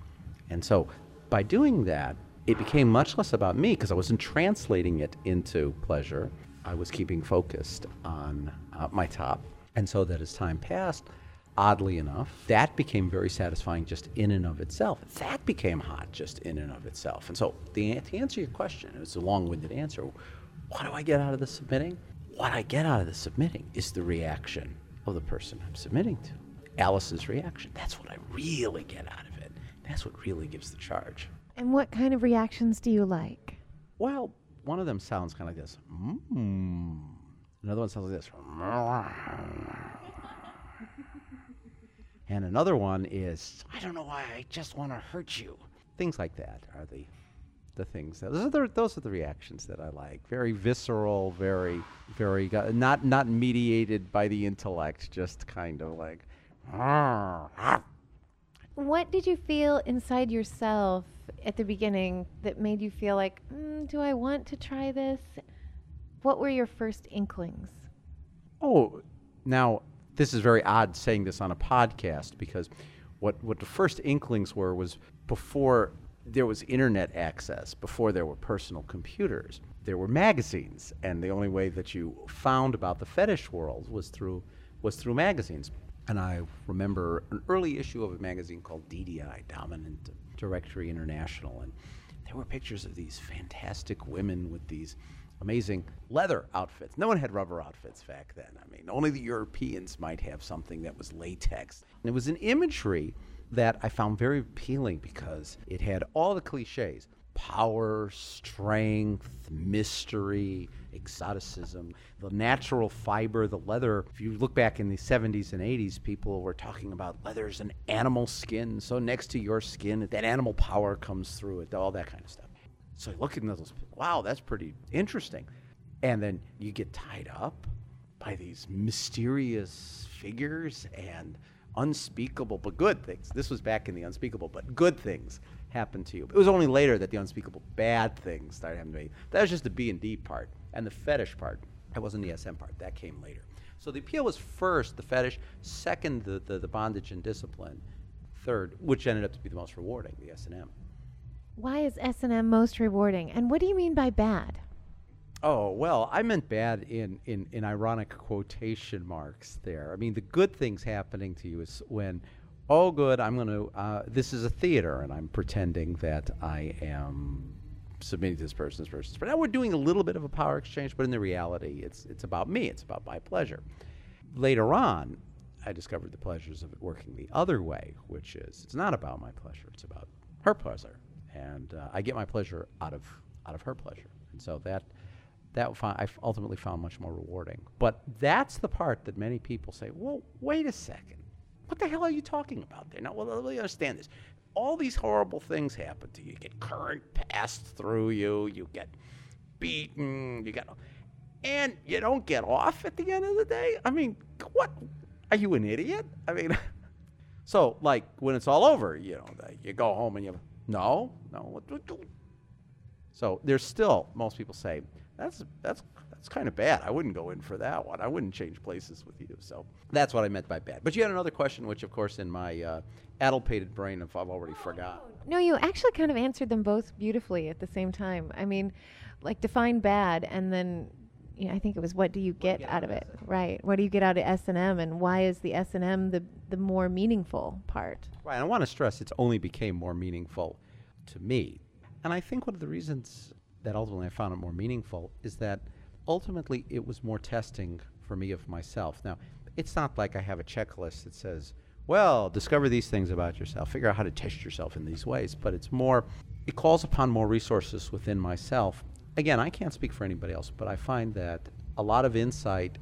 And so by doing that, it became much less about me because I wasn't translating it into pleasure. I was keeping focused on uh, my top. And so that as time passed, oddly enough, that became very satisfying just in and of itself. That became hot just in and of itself. And so the, to answer your question, it's a long-winded answer, what do I get out of the submitting? What I get out of the submitting is the reaction of the person I'm submitting to. Alice's reaction. That's what I really get out of it. That's what really gives the charge. And what kind of reactions do you like? Well, one of them sounds kind of like this. Mm. Another one sounds like this. And another one is, I don't know why, I just want to hurt you. Things like that are the the things. That, those are the, those are the reactions that I like. Very visceral, very, very, not not mediated by the intellect, just kind of like. What did you feel inside yourself at the beginning that made you feel like, mm, do I want to try this? What were your first inklings? Oh, now, this is very odd saying this on a podcast because what, what the first inklings were was before there was internet access, before there were personal computers. There were magazines, and the only way that you found about the fetish world was through was through magazines. And I remember an early issue of a magazine called D D I, Dominant Directory International, and there were pictures of these fantastic women with these amazing leather outfits. No one had rubber outfits back then. I mean, only the Europeans might have something that was latex. And it was an imagery that I found very appealing because it had all the cliches: power, strength, mystery, exoticism, the natural fiber, the leather. If you look back in the seventies and eighties, people were talking about leather's an animal skin, so next to your skin, that animal power comes through it, all that kind of stuff. So looking at those, wow, that's pretty interesting. And then you get tied up by these mysterious figures and unspeakable but good things. This was back in the unspeakable but good things happened to you. It was only later that the unspeakable bad things started happening to me. That was just the B and D part. And the fetish part, that wasn't the S M part. That came later. So the appeal was first the fetish, second the, the, the bondage and discipline, third, which ended up to be the most rewarding, the S and M. Why is S and M most rewarding? And what do you mean by bad? Oh, well, I meant bad in, in, in ironic quotation marks there. I mean, the good things happening to you is when, oh, good, I'm going to, uh, this is a theater, and I'm pretending that I am submitting to this person, this person. But now we're doing a little bit of a power exchange, but in the reality, it's it's about me. It's about my pleasure. Later on, I discovered the pleasures of it working the other way, which is it's not about my pleasure. It's about her pleasure. And uh, I get my pleasure out of out of her pleasure. And so that that I ultimately found much more rewarding. But that's the part that many people say, well, wait a second. What the hell are you talking about there? Now, well, let me understand this. All these horrible things happen to you. You get current passed through you. You get beaten. You get, and you don't get off at the end of the day? I mean, what? Are you an idiot? I mean, so, like, when it's all over, you know, you go home and you, no, no. What, what, what? So there's still, most people say, that's that's that's kind of bad. I wouldn't go in for that one. I wouldn't change places with you. So that's what I meant by bad. But you had another question, which, of course, in my uh, addlepated brain, if I've already forgot. No, you actually kind of answered them both beautifully at the same time. I mean, like, define bad, and then, you know, I think it was what do you get, get out of it, right? What do you get out of S and M, and why is the S and M the the more meaningful part? Right. And I want to stress it's only became more meaningful to me. And I think one of the reasons that ultimately I found it more meaningful is that ultimately it was more testing for me of myself. Now, it's not like I have a checklist that says, well, discover these things about yourself, figure out how to test yourself in these ways, but it's more, it calls upon more resources within myself. Again, I can't speak for anybody else, but I find that a lot of insight,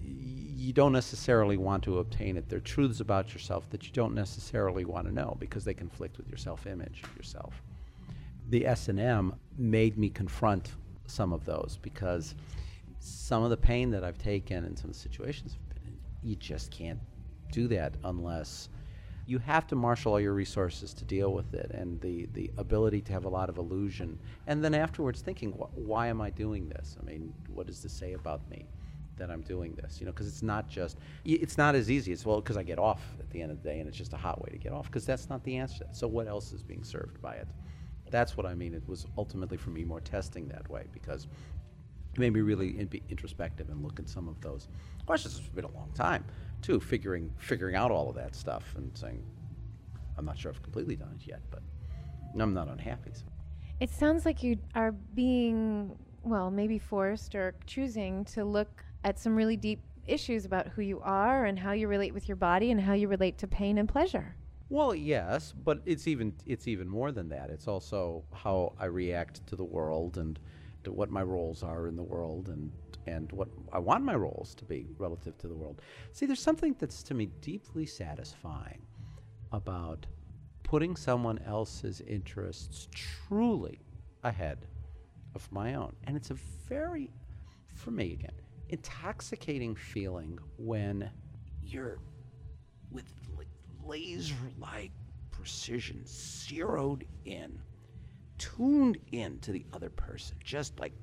you don't necessarily want to obtain it. There are truths about yourself that you don't necessarily want to know because they conflict with your self-image of yourself. The S and M made me confront some of those because some of the pain that I've taken and some of the situations I've been in, you just can't do that unless you have to marshal all your resources to deal with it, and the, the ability to have a lot of illusion. And then afterwards thinking, wh- why am I doing this? I mean, what does this say about me that I'm doing this? You know, because it's not just, it's not as easy as, well, because I get off at the end of the day and it's just a hot way to get off, because that's not the answer. So what else is being served by it? That's what I mean. It was ultimately for me more testing that way because it made me really in- be introspective and look at some of those questions. It's been a long time, too, figuring figuring out all of that stuff and saying, I'm not sure I've completely done it yet, but I'm not unhappy. So. It sounds like you are being, well, maybe forced or choosing to look at some really deep issues about who you are and how you relate with your body and how you relate to pain and pleasure. Well, yes, but it's even it's even more than that. It's also how I react to the world and to what my roles are in the world and and what I want my roles to be relative to the world. See, there's something that's to me deeply satisfying about putting someone else's interests truly ahead of my own. And it's a very, for me again, intoxicating feeling when you're with like laser-like precision, zeroed in, tuned in to the other person, just like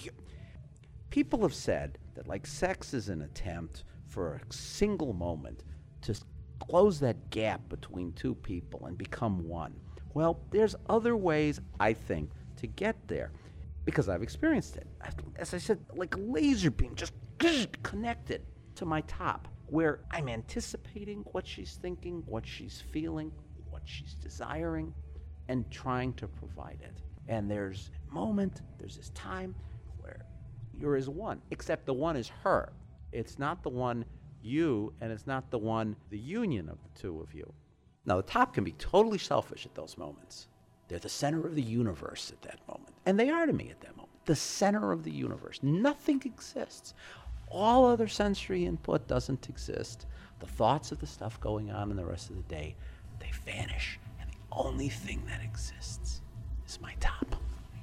people have said that like sex is an attempt for a single moment to close that gap between two people and become one. Well, there's other ways, I think, to get there because I've experienced it. As I said, like a laser beam just connected to my top. where I'm anticipating what she's thinking, what she's feeling, what she's desiring, and trying to provide it. And there's a moment, there's this time where you're as one, except the one is her. It's not the one you, and it's not the one the union of the two of you. Now, the top can be totally selfish at those moments. They're the center of the universe at that moment. And they are to me at that moment. The center of the universe. Nothing exists. All other sensory input doesn't exist. The thoughts of the stuff going on in the rest of the day, they vanish. And the only thing that exists is my top.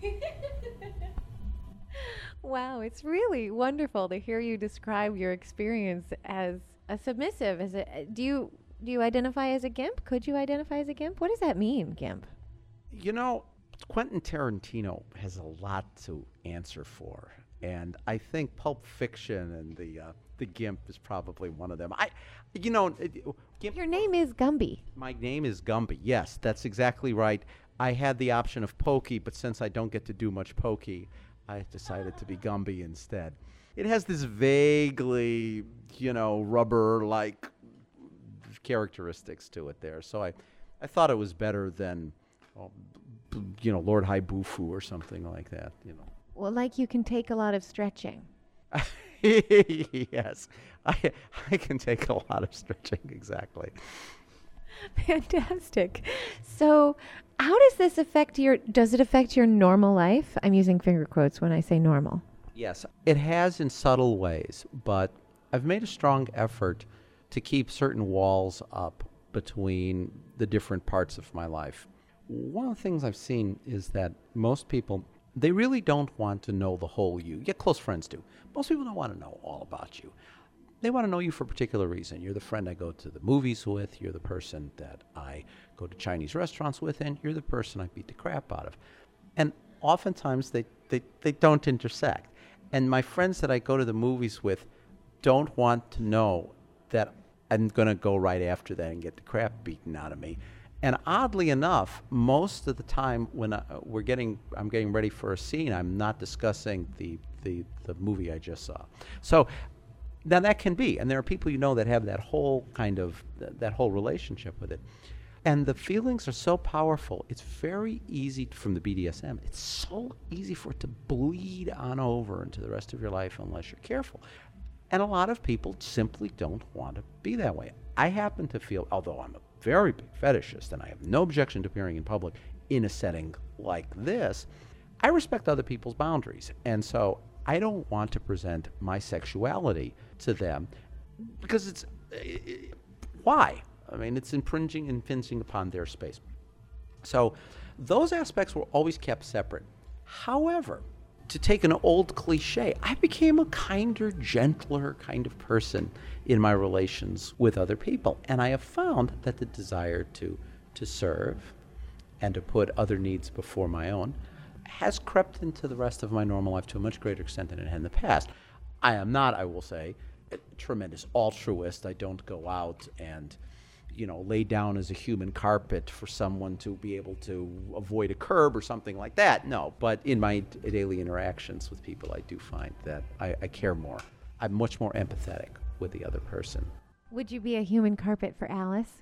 Wow, it's really wonderful to hear you describe your experience as a submissive. As a, do you do you identify as a GIMP? Could you identify as a GIMP? What does that mean, GIMP? You know, Quentin Tarantino has a lot to answer for, and I think Pulp Fiction and the uh, the GIMP is probably one of them. I, you know, GIMP, your name is Gumby. My name is Gumby. Yes, that's exactly right. I had the option of Pokey, but since I don't get to do much Pokey, I decided to be Gumby instead. It has this vaguely, you know, rubber-like characteristics to it there. So I, I thought it was better than, well, you know, Lord High Bufu or something like that, you know. Well, like you can take a lot of stretching. Yes, I, I can take a lot of stretching, exactly. Fantastic. So how does this affect your, does it affect your normal life? I'm using finger quotes when I say normal. Yes, it has in subtle ways, but I've made a strong effort to keep certain walls up between the different parts of my life. One of the things I've seen is that most people, they really don't want to know the whole you. Yeah, close friends do. Most people don't want to know all about you. They want to know you for a particular reason. You're the friend I go to the movies with. You're the person that I go to Chinese restaurants with. And you're the person I beat the crap out of. And oftentimes they, they, they don't intersect. And my friends that I go to the movies with don't want to know that I'm going to go right after that and get the crap beaten out of me. And oddly enough, most of the time when I, we're getting, I'm getting ready for a scene, I'm not discussing the, the, the movie I just saw. So now that can be, and there are people you know that have that whole kind of, th- that whole relationship with it. And the feelings are so powerful, it's very easy from the B D S M, it's so easy for it to bleed on over into the rest of your life unless you're careful. And a lot of people simply don't want to be that way. I happen to feel, although I'm a very big fetishist and I have no objection to appearing in public in a setting like this, I respect other people's boundaries. And so I don't want to present my sexuality to them because it's, uh, why? I mean, it's infringing, impinging upon their space. So those aspects were always kept separate. However, to take an old cliche, I became a kinder, gentler kind of person in my relations with other people. And I have found that the desire to, to serve and to put other needs before my own has crept into the rest of my normal life to a much greater extent than it had in the past. I am not, I will say, a tremendous altruist. I don't go out and, you know, lay down as a human carpet for someone to be able to avoid a curb or something like that. No, but in my d- daily interactions with people, I do find that I, I care more. I'm much more empathetic with the other person. Would you be a human carpet for Alice?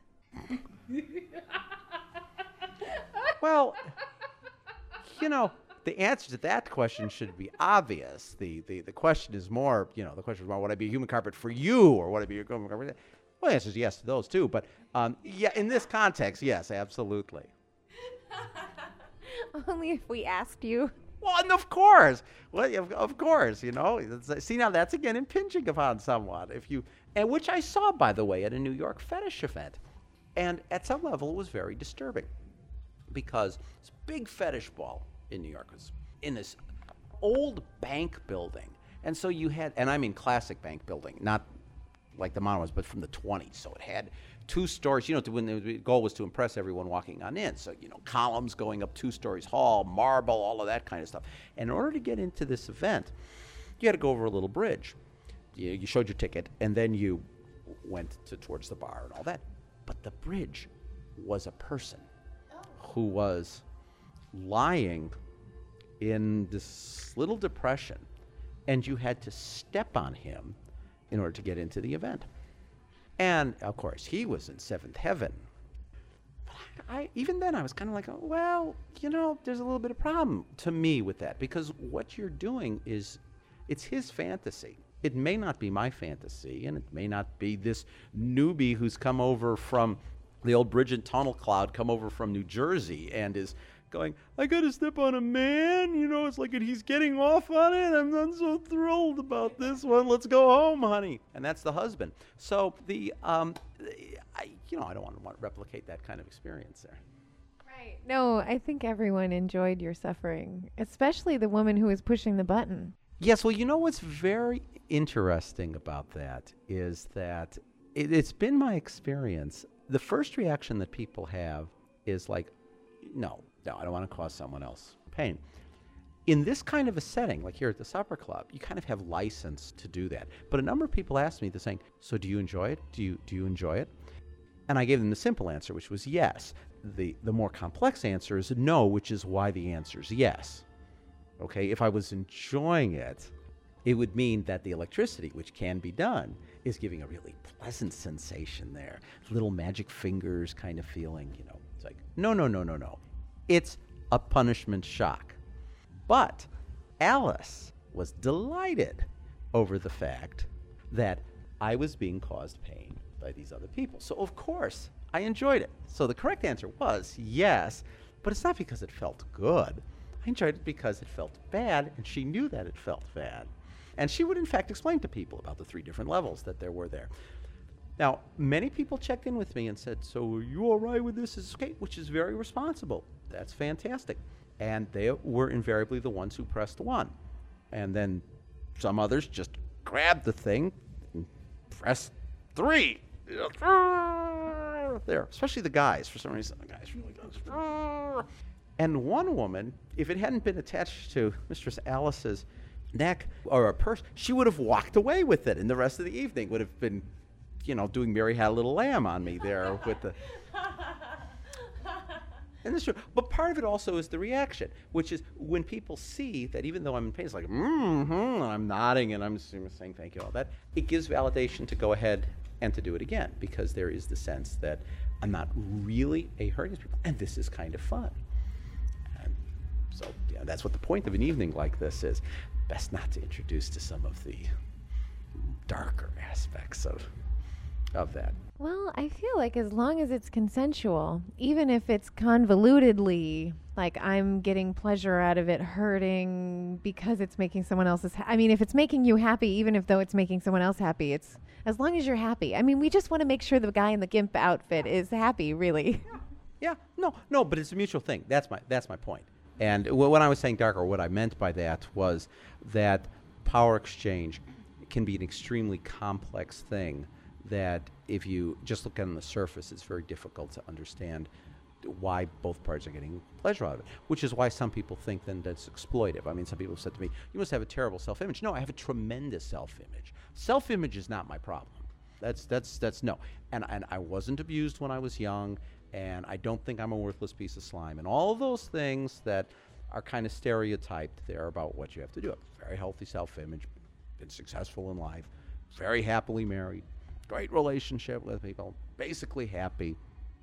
Well, you know, the answer to that question should be obvious. The, the the question is more, you know, the question is more, would I be a human carpet for you, or would I be a human carpet? Well, the answer is yes to those too. But um, yeah, in this context, yes, absolutely. Only if we asked you. Well, and of course, well, of, of course, you know. It's, see, now that's again impinging upon someone. If you, and which I saw, by the way, at a New York fetish event, and at some level, it was very disturbing, because this big fetish ball in New York was in this old bank building, and so you had, and I mean classic bank building, not like the modern ones, but from the twenties. So it had two stories, you know, to, when the goal was to impress everyone walking on in. So, you know, columns going up two stories tall, marble, all of that kind of stuff. And in order to get into this event, you had to go over a little bridge. You, you showed your ticket, and then you went to, towards the bar and all that. But the bridge was a person who was lying in this little depression, and you had to step on him in order to get into the event. And, of course, he was in seventh heaven. I, even then, I was kind of like, oh, well, you know, there's a little bit of problem to me with that, because what you're doing is, it's his fantasy. It may not be my fantasy, and it may not be this newbie who's come over from the old bridge and tunnel cloud, come over from New Jersey, and is going, I got to step on a man, you know, it's like he's getting off on it. I'm not so thrilled about this one. Let's go home, honey. And that's the husband. So the, um, I, you know, I don't want to, want to replicate that kind of experience there. Right. No, I think everyone enjoyed your suffering, especially the woman who was pushing the button. Yes, well, you know what's very interesting about that is that it, it's been my experience. The first reaction that people have is like, no, no, I don't want to cause someone else pain. In this kind of a setting, like here at the supper club, you kind of have license to do that. But a number of people asked me, they're saying, so do you enjoy it? Do you do you enjoy it? And I gave them the simple answer, which was yes. The the more complex answer is no, which is why the answer is yes. Okay, if I was enjoying it, it would mean that the electricity, which can be done, is giving a really pleasant sensation there. Little magic fingers kind of feeling, you know. It's like, no, no, no, no, no. It's a punishment shock. But Alice was delighted over the fact that I was being caused pain by these other people. So, of course, I enjoyed it. So the correct answer was yes, but it's not because it felt good. I enjoyed it because it felt bad, and she knew that it felt bad. And she would, in fact, explain to people about the three different levels that there were there. Now, many people checked in with me and said, so are you all right with this? Is okay, which is very responsible. That's fantastic. And they were invariably the ones who pressed one. And then some others just grabbed the thing and pressed three. There, especially the guys. For some reason, the guys really does. And one woman, if it hadn't been attached to Mistress Alice's neck or her purse, she would have walked away with it, and the rest of the evening would have been, you know, doing Mary Had a Little Lamb on me there with the... And that's true. But part of it also is the reaction, which is when people see that even though I'm in pain, it's like, mm-hmm, and I'm nodding and I'm saying thank you, all that, it gives validation to go ahead and to do it again, because there is the sense that I'm not really a hurting people, and this is kind of fun. And so yeah, that's what the point of an evening like this is. Best not to introduce to some of the darker aspects of of that. Well, I feel like as long as it's consensual, even if it's convolutedly, like I'm getting pleasure out of it hurting because it's making someone else's ha- I mean, if it's making you happy, even if though it's making someone else happy, it's as long as you're happy. I mean, we just want to make sure the guy in the GIMP outfit is happy, really. Yeah, no, no, but it's a mutual thing. That's my that's my point. And w- when I was saying darker, what I meant by that was that power exchange can be an extremely complex thing that if you just look on the surface, it's very difficult to understand why both parties are getting pleasure out of it, which is why some people think then that's exploitive. I mean, some people have said to me, you must have a terrible self-image. No, I have a tremendous self-image. Self-image is not my problem. That's, that's, that's no. And, and I wasn't abused when I was young, and I don't think I'm a worthless piece of slime. And all of those things that are kind of stereotyped there about what you have to do. A very healthy self-image, been successful in life, very happily married, great relationship with people, basically happy.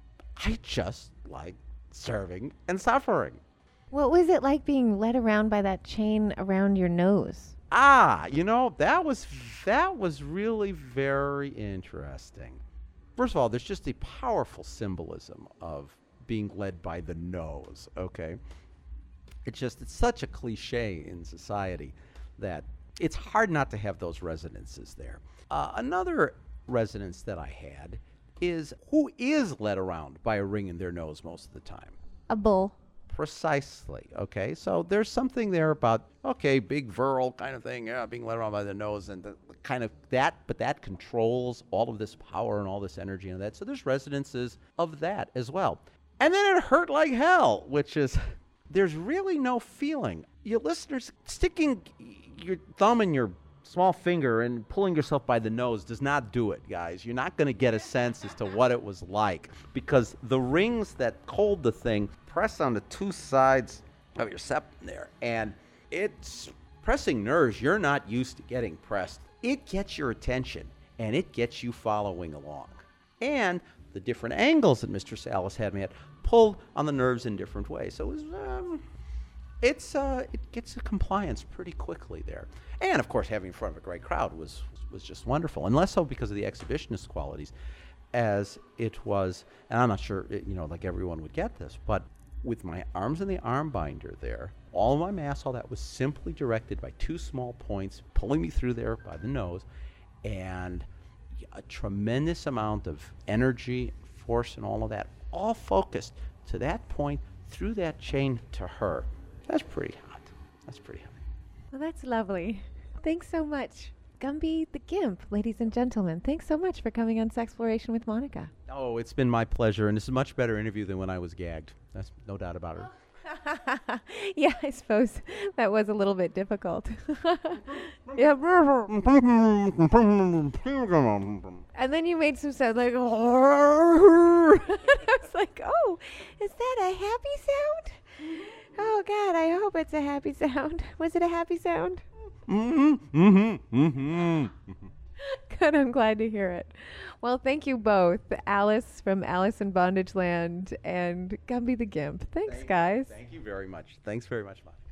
I just like serving and suffering. What was it like being led around by that chain around your nose? Ah, you know, that was that was really very interesting. First of all, there's just a powerful symbolism of being led by the nose, okay? It's just, it's such a cliche in society that it's hard not to have those resonances there. Uh, another resonance that I had is who is led around by a ring in their nose most of the time? A bull. Precisely, okay? So there's something there about, okay, big virile kind of thing, yeah, being led around by the nose and the kind of that, but that controls all of this power and all this energy and that. So there's resonances of that as well. And then it hurt like hell, which is, there's really no feeling. Your listeners, sticking your thumb in your small finger and pulling yourself by the nose does not do it, guys. You're not going to get a sense as to what it was like, because the rings that hold the thing press on the two sides of your septum there, and it's pressing nerves you're not used to getting pressed. It gets your attention, and it gets you following along. And the different angles that Mister Salas had me at pulled on the nerves in different ways. So it was, um, it's uh, it gets a compliance pretty quickly there. And of course, having in front of a great crowd was was just wonderful, and less so because of the exhibitionist qualities, as it was. And I'm not sure, it, you know, like everyone would get this, but with my arms in the arm binder there, all of my mass, all that was simply directed by two small points, pulling me through there by the nose, and a tremendous amount of energy, force, and all of that, all focused to that point, through that chain to her. That's pretty hot. That's pretty hot. Well, that's lovely. Thanks so much. Gumby the Gimp, ladies and gentlemen. Thanks so much for coming on Sexploration with Monica. Oh, it's been my pleasure, and this is a much better interview than when I was gagged. That's no doubt about it. Yeah, I suppose that was a little bit difficult. Yeah. And then you made some sound like, and I was like, oh, is that a happy sound? Oh, God, I hope it's a happy sound. Was it a happy sound? Mm-hmm, mm-hmm, mm-hmm. Good, I'm glad to hear it. Well, thank you both, Alice from Alice in Bondage Land and Gumby the Gimp. Thanks, Thank guys. You, thank you very much. Thanks very much, Mom.